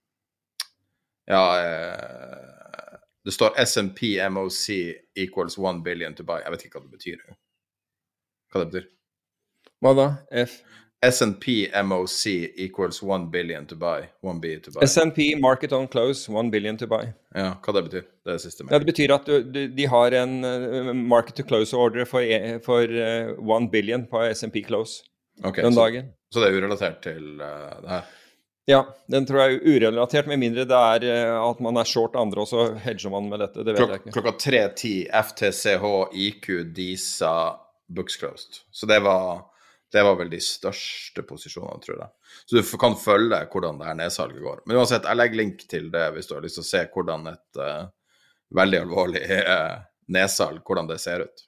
Speaker 3: ja, uh, det står S and P M O C equals one billion to buy. Jeg vet ikke hva det betyr. Hva det betyr?
Speaker 9: Hva da? F?
Speaker 3: S and P M O C equals one billion to buy. one B to buy.
Speaker 9: S and P market on close, one billion to buy.
Speaker 3: Ja, hva det betyr? Det er det siste.
Speaker 9: Ja, det betyr at du, du, de har en uh, market to close order for, for uh, one billion på S and P close
Speaker 3: okay,
Speaker 9: den
Speaker 3: så,
Speaker 9: dagen.
Speaker 3: Så det er urelatert til uh, det her?
Speaker 9: Ja, den tror jeg er urelatert, med mindre det er uh, at man er short andre, og så hedger man med dette, det vet
Speaker 3: Klok
Speaker 9: jeg ikke.
Speaker 3: Klokka tre ti, F T C H, I Q, DISA, books closed. Så det var... Det var vel de største posisjonene, tror jeg. Så du kan følge hvordan det her nedsalget går. Men uansett, jeg legger link til det hvis du har lyst til å se hvordan et uh, veldig alvorlig uh, nedsalg, hvordan det ser ut.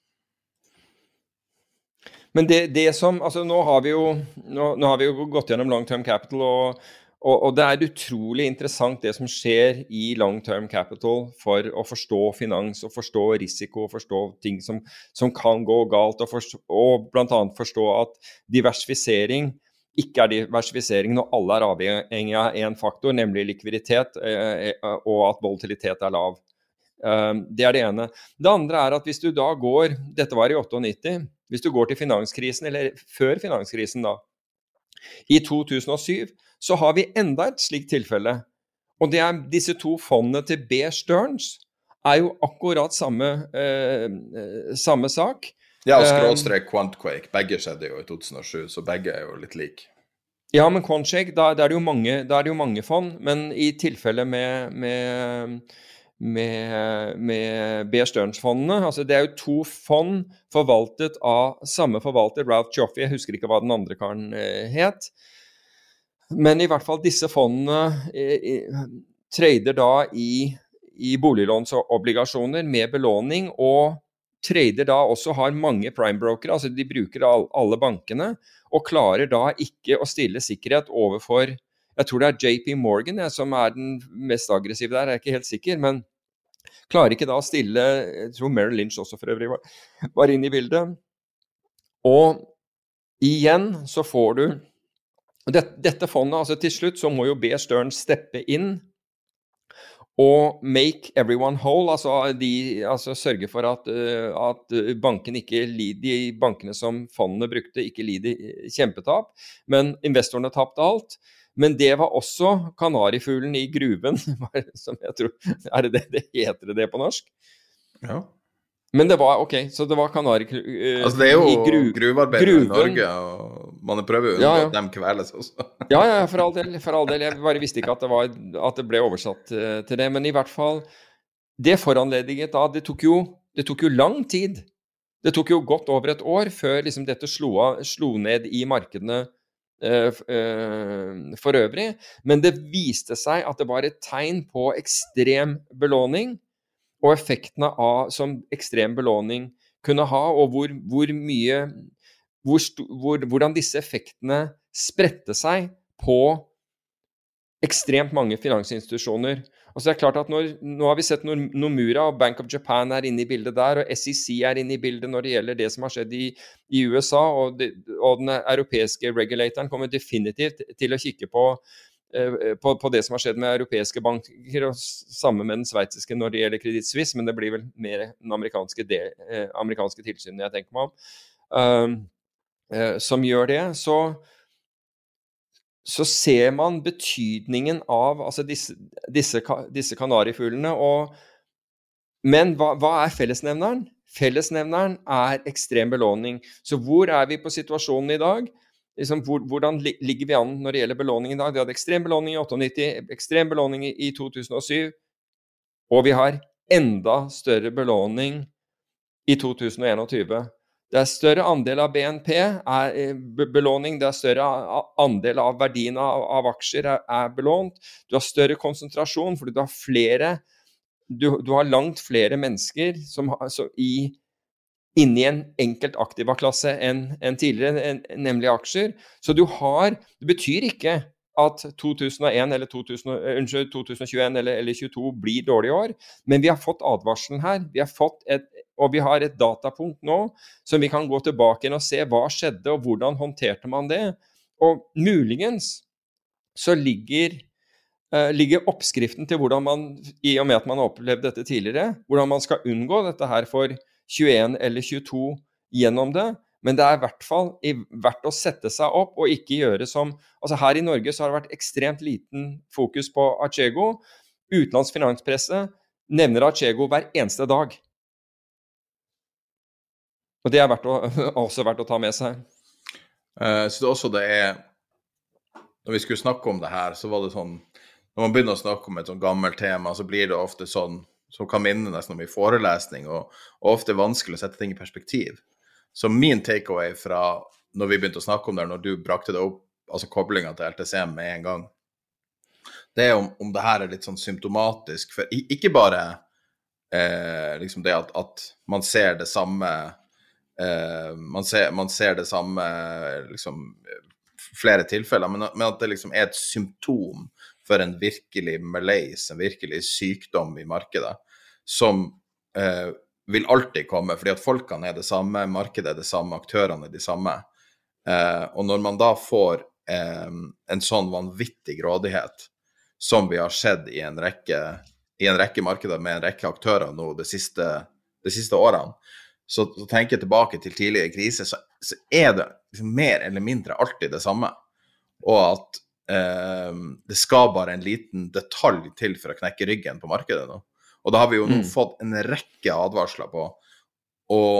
Speaker 9: Men det, det som, altså nå har vi jo, nå, nå har vi jo gått gjennom Long Term Capital, og, Og, og det er utrolig interessant det som skjer i long-term capital for å forstå finans, og forstå risiko, og forstå ting som, som kan gå galt, og, forstå, og blant annet forstå at diversifisering ikke er diversifisering når alle er avhengig av en faktor, nemlig likviditet, eh, og at volatilitet er lav. Um, det er det ene. Det andre er at hvis du da går, dette var i nittiåtte, hvis du går til finanskrisen, eller før finanskrisen da, i to tusen og syv, så har vi enda et slikt tilfelle. Og det er disse to fondene til Bear Stearns, er jo akkurat samme, eh, samme sak.
Speaker 3: Ja, og skråstrek Quantquake, begge skjedde jo i to tusen og sju, så begge er jo litt like.
Speaker 9: Ja, men Quantquake, da, da, er det jo mange, da er det jo mange fond, men i tilfelle med, med, med, med Bear Stearns-fondene, altså det er jo to fond forvaltet av samme forvalter, Ralph Joffe, jeg husker ikke hva den andre karen eh, het, men i hvert fall disse fondene eh, trader da i, i boliglånsobligasjoner med belåning, og trader da også har mange prime-brokere, altså de bruker all, alle bankene, og klarer da ikke å stille sikkerhet overfor, jeg tror det er J P Morgan ja, som er den mest aggressive der, jeg er ikke helt sikker, men klarer ikke da å stille, jeg tror Merrill Lynch også for øvrig var, var inne i bildet, og igjen så får du Dette, dette fondet, altså til slutt, så må jo Bear Stearns steppe inn og make everyone whole, altså, de, altså sørge for at, uh, at banken ikke lider, de bankene som fondene brukte ikke lider kjempetap, men investorene tapte alt. Men det var også kanarifuglen i gruven, som jeg tror, er det det, det heter det på norsk?
Speaker 3: Ja.
Speaker 9: Men det var, ok, så det var kanari uh,
Speaker 3: altså det er jo
Speaker 9: gru,
Speaker 3: gruvearbeidere i Norge, og man prøver jo ja, ja. At dem kveles også.
Speaker 9: ja, ja, for all del, for all del. Jeg bare visste ikke at det, var, at det ble oversatt uh, til det, men i hvert fall, det foranlediget da, det tok jo, det tok jo lang tid. Det tok jo godt over et år før liksom dette slo, slo ned i markedene uh, uh, for øvrig, men det viste seg at det var et tegn på ekstrem belåning, og effektene av, som ekstrem belåning kunne ha, og hvor, hvor mye, hvor, hvor, hvordan disse effektene spredte seg på ekstremt mange finansinstitusjoner. Og så er det klart at når, nå har vi sett når Nomura og Bank of Japan er inne i bildet der, og S E C er inne i bildet når det gjelder det som har skjedd i, i U S A, og, det, og den europeiske regulatoren kommer definitivt til å kikke på På, på det som har skjedd med europeiske banker, og sammen med den sveitsiske når det gjelder Credit Suisse, men det blir vel mer den amerikanske, del, eh, amerikanske tilsynet jeg tenker meg om, um, eh, som gjør det, så, så ser man betydningen av altså disse, disse, disse kanarifuglene, og, men hva, hva er fellesnevneren? Fellesnevneren er ekstrem belåning. Så hvor er vi på situasjonen i dag? Liksom, hvor, hvordan ligger vi an når det gjelder belåning i dag? Vi hadde ekstrem belåning i nittiåtte, ekstrem belåning i to tusen og syv, og vi har enda større belåning i to tusen og tjueen. Det er større andel av B N P er belåning, det er større andel av verdien av, av aksjer er, er belånt, du har større konsentrasjon fordi du har flere, du, du har langt flere mennesker som, som i inni en enkelt aktiva klasse enn, enn tidligere, en, nemlig aksjer. Så du har, det betyr ikke at to tusen og en eller to tusen, unnskyld, to tusen og tjueen eller, eller tjueto blir dårlige år, men vi har fått advarselen her, vi har fått et, og vi har et datapunkt nå, som vi kan gå tilbake inn og se hva skjedde, og hvordan håndterte man det, og muligens så ligger, uh, ligger oppskriften til hvordan man, i og med at man har opplevd dette tidligere, hvordan man skal unngå dette her for tjueen eller tjueto gjennom det, men det er i hvert fall verdt å sette seg opp og ikke gjøre som, altså her i Norge så har det vært ekstremt liten fokus på Archego, utenlands finanspresse nevner Archego hver eneste dag. Og det er verdt å, også verdt å ta med seg.
Speaker 3: Uh, så det også det er, når vi skulle snakke om det her, så var det sånn, når man begynner å snakke om et sånn gammelt tema, så blir det ofte sånn, som kan minne nesten om i forelesning, og, og ofte vanskelig å sette ting i perspektiv. Så min takeaway fra når vi begynte å snakke om det, når du brakte det opp, altså koblingen til L T C M med en gang, det er om, om det her er litt sånn symptomatisk, for ikke bare eh, liksom det at, at man ser det samme, eh, man, ser, man ser det samme liksom, flere tilfeller, men, men at det liksom er et symptom for en virkelig malaise, en virkelig sykdom i markedet, som eh, vil alltid komme, fordi at folkene er det samme, markedet er det samme, aktørene er de samme. Eh, og når man da får eh, en sånn vanvittig grådighet, som vi har sett i en rekke, i en rekke markeder med en rekke aktører nå de siste, de siste årene, så, så tenker jeg tilbake til tidligere krise, så, så er det liksom mer eller mindre alltid det samme. Og at eh, det skal bare en liten detalj til for å knekke ryggen på markedet nå. Og da har vi jo nå mm. fått en rekke advarsler på. Og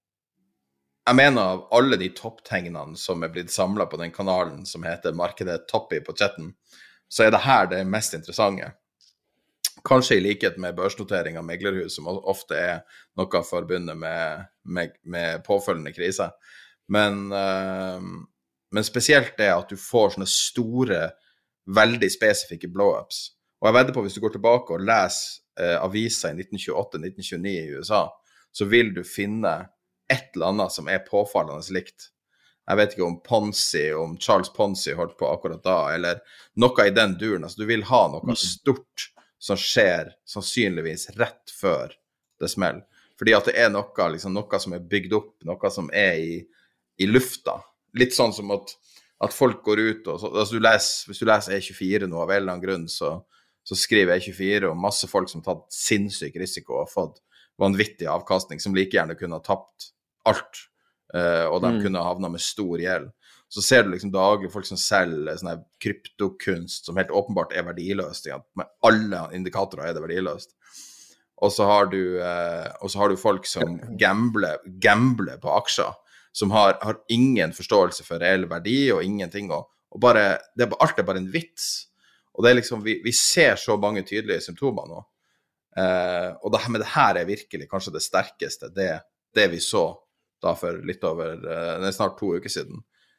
Speaker 3: jeg mener av alle de topptegnene som er blitt samlet på den kanalen som heter Markedet Toppy på chatten, så er det her det mest interessante. Kanskje i likhet med børsnotering av meglerhus, som ofte er noe forbundet med, med, med påfølgende krise. Men, uh, men spesielt det at du får sånne store, veldig spesifikke blow-ups. Og jeg vedder på, hvis du går tilbake og leser uh, aviser i nitten tjueåtte til nitten tjueni i U S A, så vil du finne et eller annet som er påfallende likt. Jeg vet ikke om Ponzi, om Charles Ponzi holdt på akkurat da, eller noe i den duren. Altså, du vil ha noe stort som skjer sannsynligvis rett før det smeller. Fordi at det er noe, liksom, noe som er bygd opp, noe som er i, i lufta. Litt sånn som at, at folk går ut, og så, altså, du leser, hvis du leser E tjuefire nå av en eller annen grunn, så, så skriver E tjuefire om masse folk som har tatt sinnssyk risiko og fått vanvittig avkastning, som like gjerne kunne ha tapt alt. Uh, og de mm. kunne havna med stor gjeld. Så ser du liksom daglig folk som selger sånne kryptokunst som helt åpenbart er verdiløst. Ja. Med alle indikatorer er det verdiløst. Og så har du, uh, og så har du folk som gambler, gambler på aksjer, som har, har ingen forståelse for reell verdi og ingenting. Og, og bare, det er, alt er bare en vits. Og det er liksom, vi, vi ser så mange tydelige symptomer nå. Uh, og det, men det her er virkelig kanskje det sterkeste, det, det vi så da for litt over, det er snart to uker siden.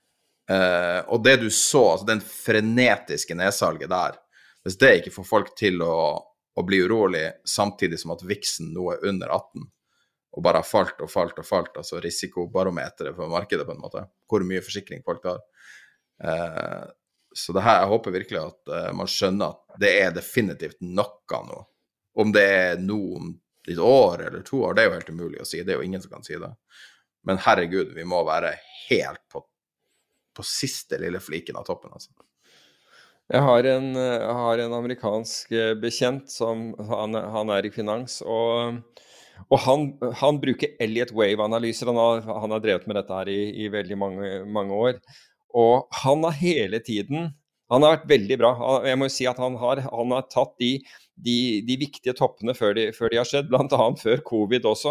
Speaker 3: Eh, og det du så, altså den frenetiske nedsalget der, hvis det ikke får folk til å, å bli urolig, samtidig som at viksen nå er under atten, og bare har falt og falt og falt, altså risikobarometeret for markedet på en måte, hvor mye forsikring folk har. Eh, så det her, jeg håper virkelig at uh, man skjønner at det er definitivt noe nå. Om det er noen litt år eller to år, det er jo helt umulig å si, det er jo ingen som kan si det. Men herregud, vi må være helt på, på siste lille fliken av toppen, altså.
Speaker 9: Jeg har en, jeg har en amerikansk bekjent som, han, han er i finans, og, og han, han bruker Elliott Wave-analyser, han har, han har drevet med dette her i, i veldig mange, mange år, og han har hele tiden, han har vært veldig bra, jeg må jo si at han har, han har tatt de, de, de viktige toppene før de, før de har skjedd, blant annet før covid også,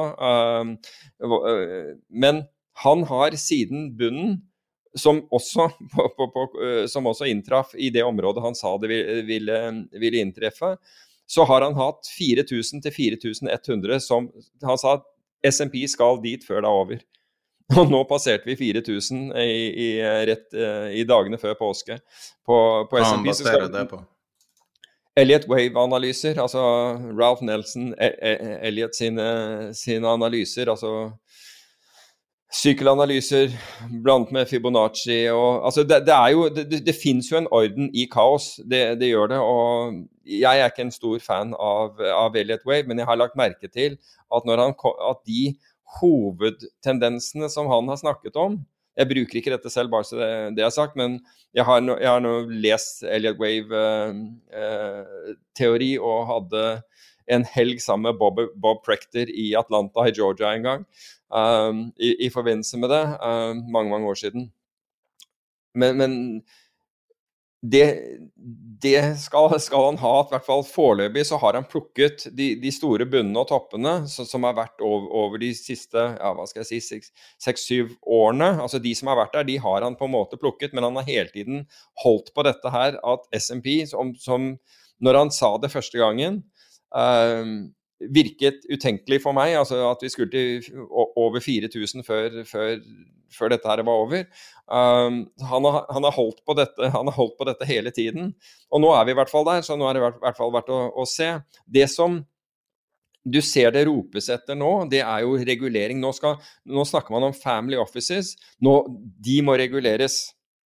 Speaker 9: men han har siden bunnen, som også, på, på, på, som også inntraff i det området han sa det ville, ville, ville inntreffe, så har han hatt fire tusen til fire tusen ett hundre, som han sa at S and P skal dit før det er over. Og nå passerte vi fire tusen i, i, rett, i dagene før påske på, på S and P.
Speaker 3: Ja, han baserer det på.
Speaker 9: Elliott Wave-analyser, altså Ralph Nelson, Elliott sine, sine analyser, altså sykkelanalyser blant med Fibonacci, og, altså det, det er jo, det, det finnes jo en orden i kaos, det, det gjør det, og jeg er ikke en stor fan av, av Elliott Wave, men jeg har lagt merke til at når han, at de hovedtendensene som han har snakket om, jeg bruker ikke dette selv bare så det, det jeg har sagt, men jeg har, no, jeg har nå lest Elliott Wave-teori uh, uh, og hadde en helg sammen med Bob, Bob Prechter i Atlanta i Georgia en gang, um, i, i forbindelse med det, um, mange, mange år siden. Men, men det, det skal, skal han ha, i hvert fall foreløpig, så har han plukket de, de store bunnene og toppene, så, som har vært over, over de siste, ja, hva skal jeg si, seks syv årene. Altså de som har vært der, de har han på en måte plukket, men han har hele tiden holdt på dette her, at S and P, som, som når han sa det første gangen, uh, virket utenkelig for meg, altså at vi skulle til over fire tusen før, før, før dette her var over. Um, han, har, han, har holdt på dette, han har holdt på dette hele tiden, og nå er vi i hvert fall der, så nå er det i hvert fall verdt å, å se. Det som du ser det ropes etter nå, det er jo regulering. Nå, skal, nå snakker man om family offices, nå, de må reguleres. Og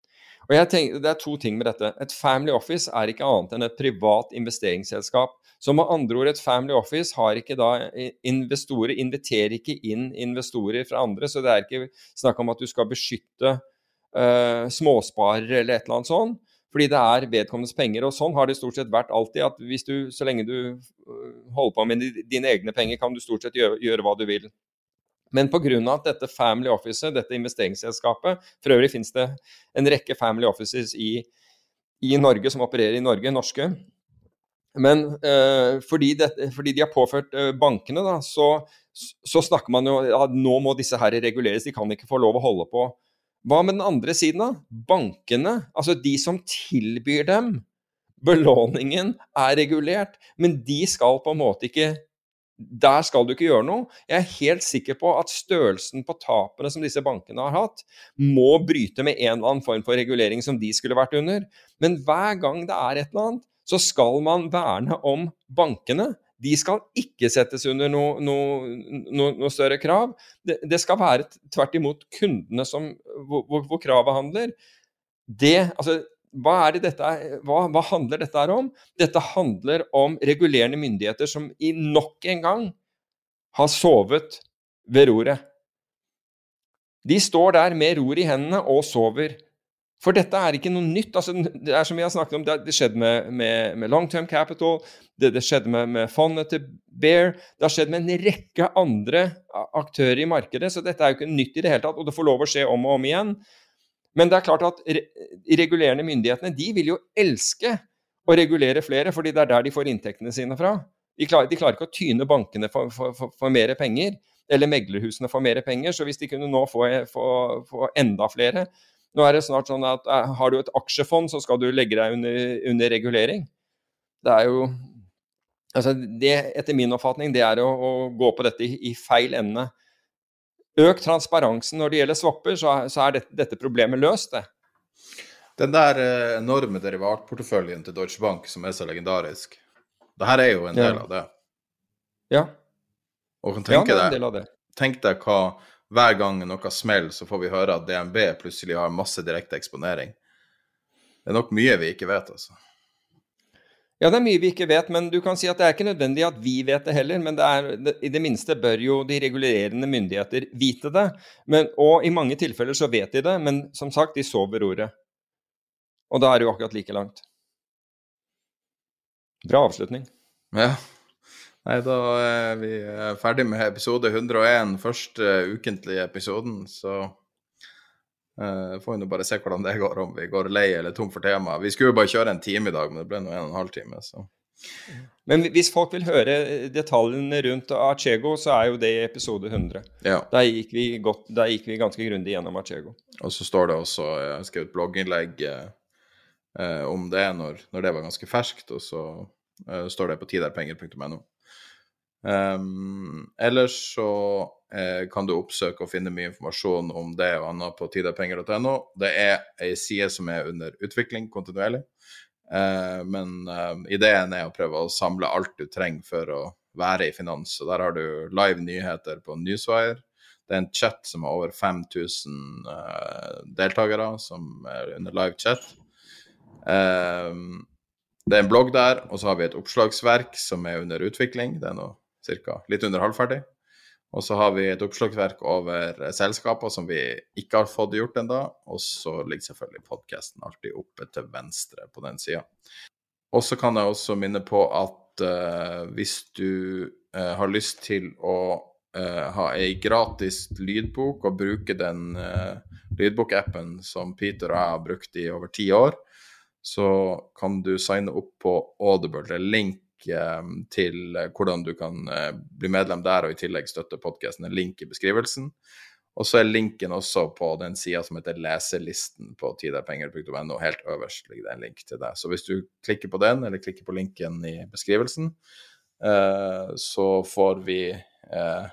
Speaker 9: Og jeg tenker, det er to ting med dette. Et family office er ikke annet enn et privat investeringsselskap. Så med andre ord, et family office har ikke da investorer, inviterer ikke inn investorer fra andre, så det er ikke snakk om at du skal beskytte uh, småsparere eller et eller annet sånt, fordi det er vedkommendes penger, og sånn har det stort sett vært alltid, at hvis du, så lenge du holder på med dine egne penger, kan du stort sett gjøre, gjøre hva du vil. Men på grunn av at dette family office, dette investeringsselskapet, for øvrig finnes det en rekke family offices i, i Norge som opererer i Norge, norske, men eh, fordi, det, fordi de har påført eh, bankene, da, så, så snakker man jo at nå må disse her reguleres, de kan ikke få lov å holde på. Hva med den andre siden da? Bankene, altså de som tilbyr dem, belåningen er regulert, men de skal på en måte ikke der skal du ikke gjøre noe. Jeg er helt sikker på at størrelsen på tapene som disse bankene har hatt, må bryte med en eller annen form for regulering som de skulle vært under. Men hver gang det er et eller annet, så skal man verne om bankene. De skal ikke settes under noe, noe, noe, noe større krav. Det, det skal være tvert imot kundene som, hvor, hvor, hvor kravet handler. Det, altså, Hva, er det dette, hva, hva handler dette her om? Dette handler om regulerende myndigheter som i nok en gang har sovet ved roret. De står der med ror i hendene og sover. For dette er ikke noe nytt. Altså, det er som vi har snakket om, det, det skjedde med, med, med long-term capital, det, det skjedde med, med fondet til Bear, det har skjedd med en rekke andre aktører i markedet, så dette er jo ikke nytt i det hele tatt, og det får lov å skje om og om igjen. Men det er klart at de regulerende myndighetene, de vil jo elske å regulere flere, fordi det er der de får inntektene sine fra. De klarer, de klarer ikke å tyne bankene for, for, for, for mer penger, eller meglerhusene for mer penger, så hvis de kunne nå få, få, få enda flere, nå er det snart sånn at har du et aksjefond, så skal du legge deg under, under regulering. Det er jo, altså det, etter min oppfatning, det er å, å gå på dette i, i feil ende. Øk transparensen når det gjelder swapper, så, så er dette, dette problemet løst, det.
Speaker 3: Den der enorme derivatporteføljen til Deutsche Bank som er så legendarisk, det her er jo en del
Speaker 9: ja.
Speaker 3: av det.
Speaker 9: Ja.
Speaker 3: Og kan tenke
Speaker 9: ja, det er en
Speaker 3: deg,
Speaker 9: del av det.
Speaker 3: tenk deg hva, hver gang noe smell, så får vi høre at D N B plutselig har masse direkte eksponering. Det er nok mye vi ikke vet, altså.
Speaker 9: Ja, det er mye vi ikke vet, men du kan si at det er ikke nødvendig at vi vet det heller, men det er, det, i det minste bør jo de regulerende myndigheter vite det, men, og i mange tilfeller så vet de det, men som sagt, de sover ordet. Og da er det jo akkurat like langt. Bra avslutning.
Speaker 3: Ja, nei, da er vi ferdig med episode hundre og en, første ukentlige episoden, så... Uh, får vi nå bare se hvordan det går, om vi går lei eller tom for tema. Vi skulle jo bare kjøre en time i dag, men det ble nå en og en halv time. Så.
Speaker 9: Men hvis folk vil høre detaljene rundt Archego, så er jo det i episode hundre.
Speaker 3: Ja.
Speaker 9: Der gikk vi, godt, der gikk vi ganske grundig gjennom Archego. Og
Speaker 3: så står det også, jeg har skrevet blogginnlegg uh, om det når, når det var ganske ferskt, og så uh, står det på tiderpenger punktum no. Um, ellers så eh, kan du oppsøke og finne mye informasjon om det og annet på tiderpenger punktum no. Det er en side som er under utvikling kontinuerlig, eh, men eh, ideen er å prøve å samle alt du trenger for å være i finans, og der har du live nyheter på Newswire. Det er en chat som har over fem tusen eh, deltakere som er under live chat. Eh, det er en blogg der, og så har vi et oppslagsverk som er under utvikling. Det er noe cirka litt under halvferdig. Og så har vi et oppslagsverk over selskaper som vi ikke har fått gjort enda, og så ligger selvfølgelig podcasten alltid oppe til venstre på den siden. Og så kan jeg også minne på at uh, hvis du uh, har lyst til å uh, ha en gratis lydbok og bruke den uh, lydbokappen som Peter og jeg har brukt i over ti år, så kan du signe opp på Audible. Det er link til hvordan du kan bli medlem der og i tillegg støtte podcasten, en link i beskrivelsen. Og så er linken også på den siden som heter leselisten på tiderpenger punktum no. Helt øverst ligger det en link til det. Så hvis du klikker på den, eller klikker på linken i beskrivelsen, eh, så får vi eh,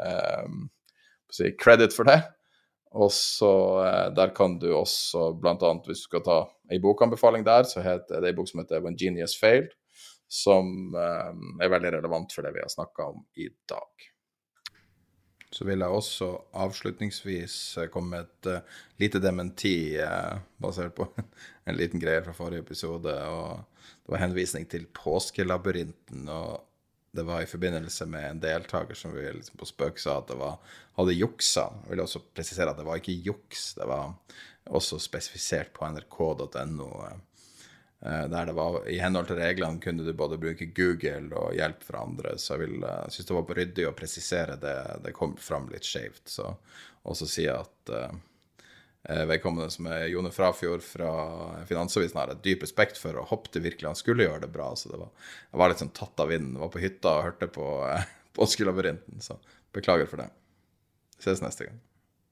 Speaker 3: eh, credit for det. Og så eh, der kan du også, blant annet hvis du skal ta en bokanbefaling der, så heter det en bok som heter When Genius Failed, som eh, er veldig relevant for det vi har snakket om i dag. Så vil jeg også avslutningsvis komme med et uh, lite dementi uh, basert på en liten greie fra forrige episode, og det var henvisning til påskelabyrinten, og det var i forbindelse med en deltaker som vi liksom på spøk sa at det var, hadde juksa. Jeg vil også presisere at det var ikke juks, det var også spesifisert på N R K punktum no, der det var, i henhold til reglene kunne du både bruke Google og hjelp fra andre, så jeg vil, jeg synes det var ryddig å presisere det, det kom fram litt skjevt, så også si at uh, vedkommende som er Jone Frafjord fra Finansavisen har et dyp respekt for, og håpte virkelig han skulle gjøre det bra, så det var, jeg var litt sånn tatt av vinden, var på hytta og hørte på uh, påskelabyrinten, så beklager for det. Ses neste gang.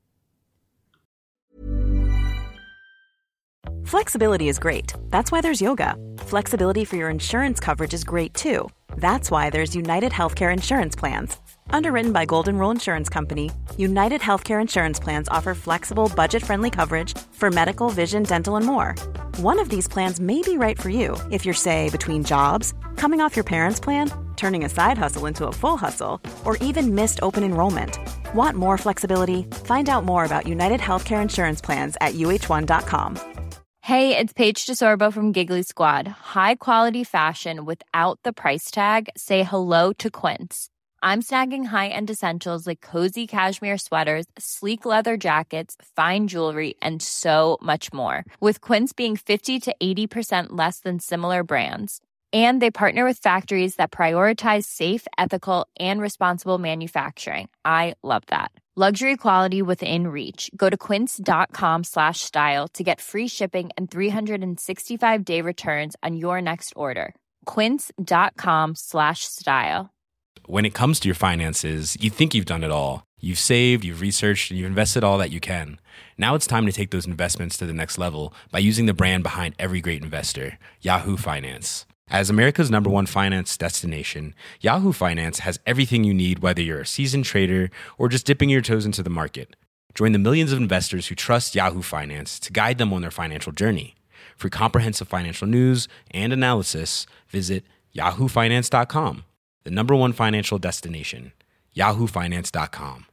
Speaker 1: Flexibility is great. That's why there's yoga. Flexibility for your insurance coverage is great too. That's why there's United Healthcare Insurance Plans. Underwritten by Golden Rule Insurance Company, United Healthcare Insurance Plans offer flexible, budget-friendly coverage for medical, vision, dental, and more. One of these plans may be right for you if you're, say, between jobs, coming off your parents' plan, turning a side hustle into a full hustle, or even missed open enrollment. Want more flexibility? Find out more about United Healthcare Insurance Plans at U H one dot com.
Speaker 10: Hey, it's Paige DeSorbo from Giggly Squad. High quality fashion without the price tag. Say hello to Quince. I'm snagging high-end essentials like cozy cashmere sweaters, sleek leather jackets, fine jewelry, and so much more. With Quince being fifty to eighty percent less than similar brands. And they partner with factories that prioritize safe, ethical, and responsible manufacturing. I love that. Luxury quality within reach. Go to quince.com slash style to get free shipping and three sixty-five day returns on your next order. Quince.com slash style.
Speaker 11: When it comes to your finances, you think you've done it all. You've saved, you've researched, and you've invested all that you can. Now it's time to take those investments to the next level by using the brand behind every great investor, Yahoo Finance. As America's number one finance destination, Yahoo Finance has everything you need, whether you're a seasoned trader or just dipping your toes into the market. Join the millions of investors who trust Yahoo Finance to guide them on their financial journey. For comprehensive financial news and analysis, visit yahoo finance dot com, the number one financial destination, yahoo finance dot com.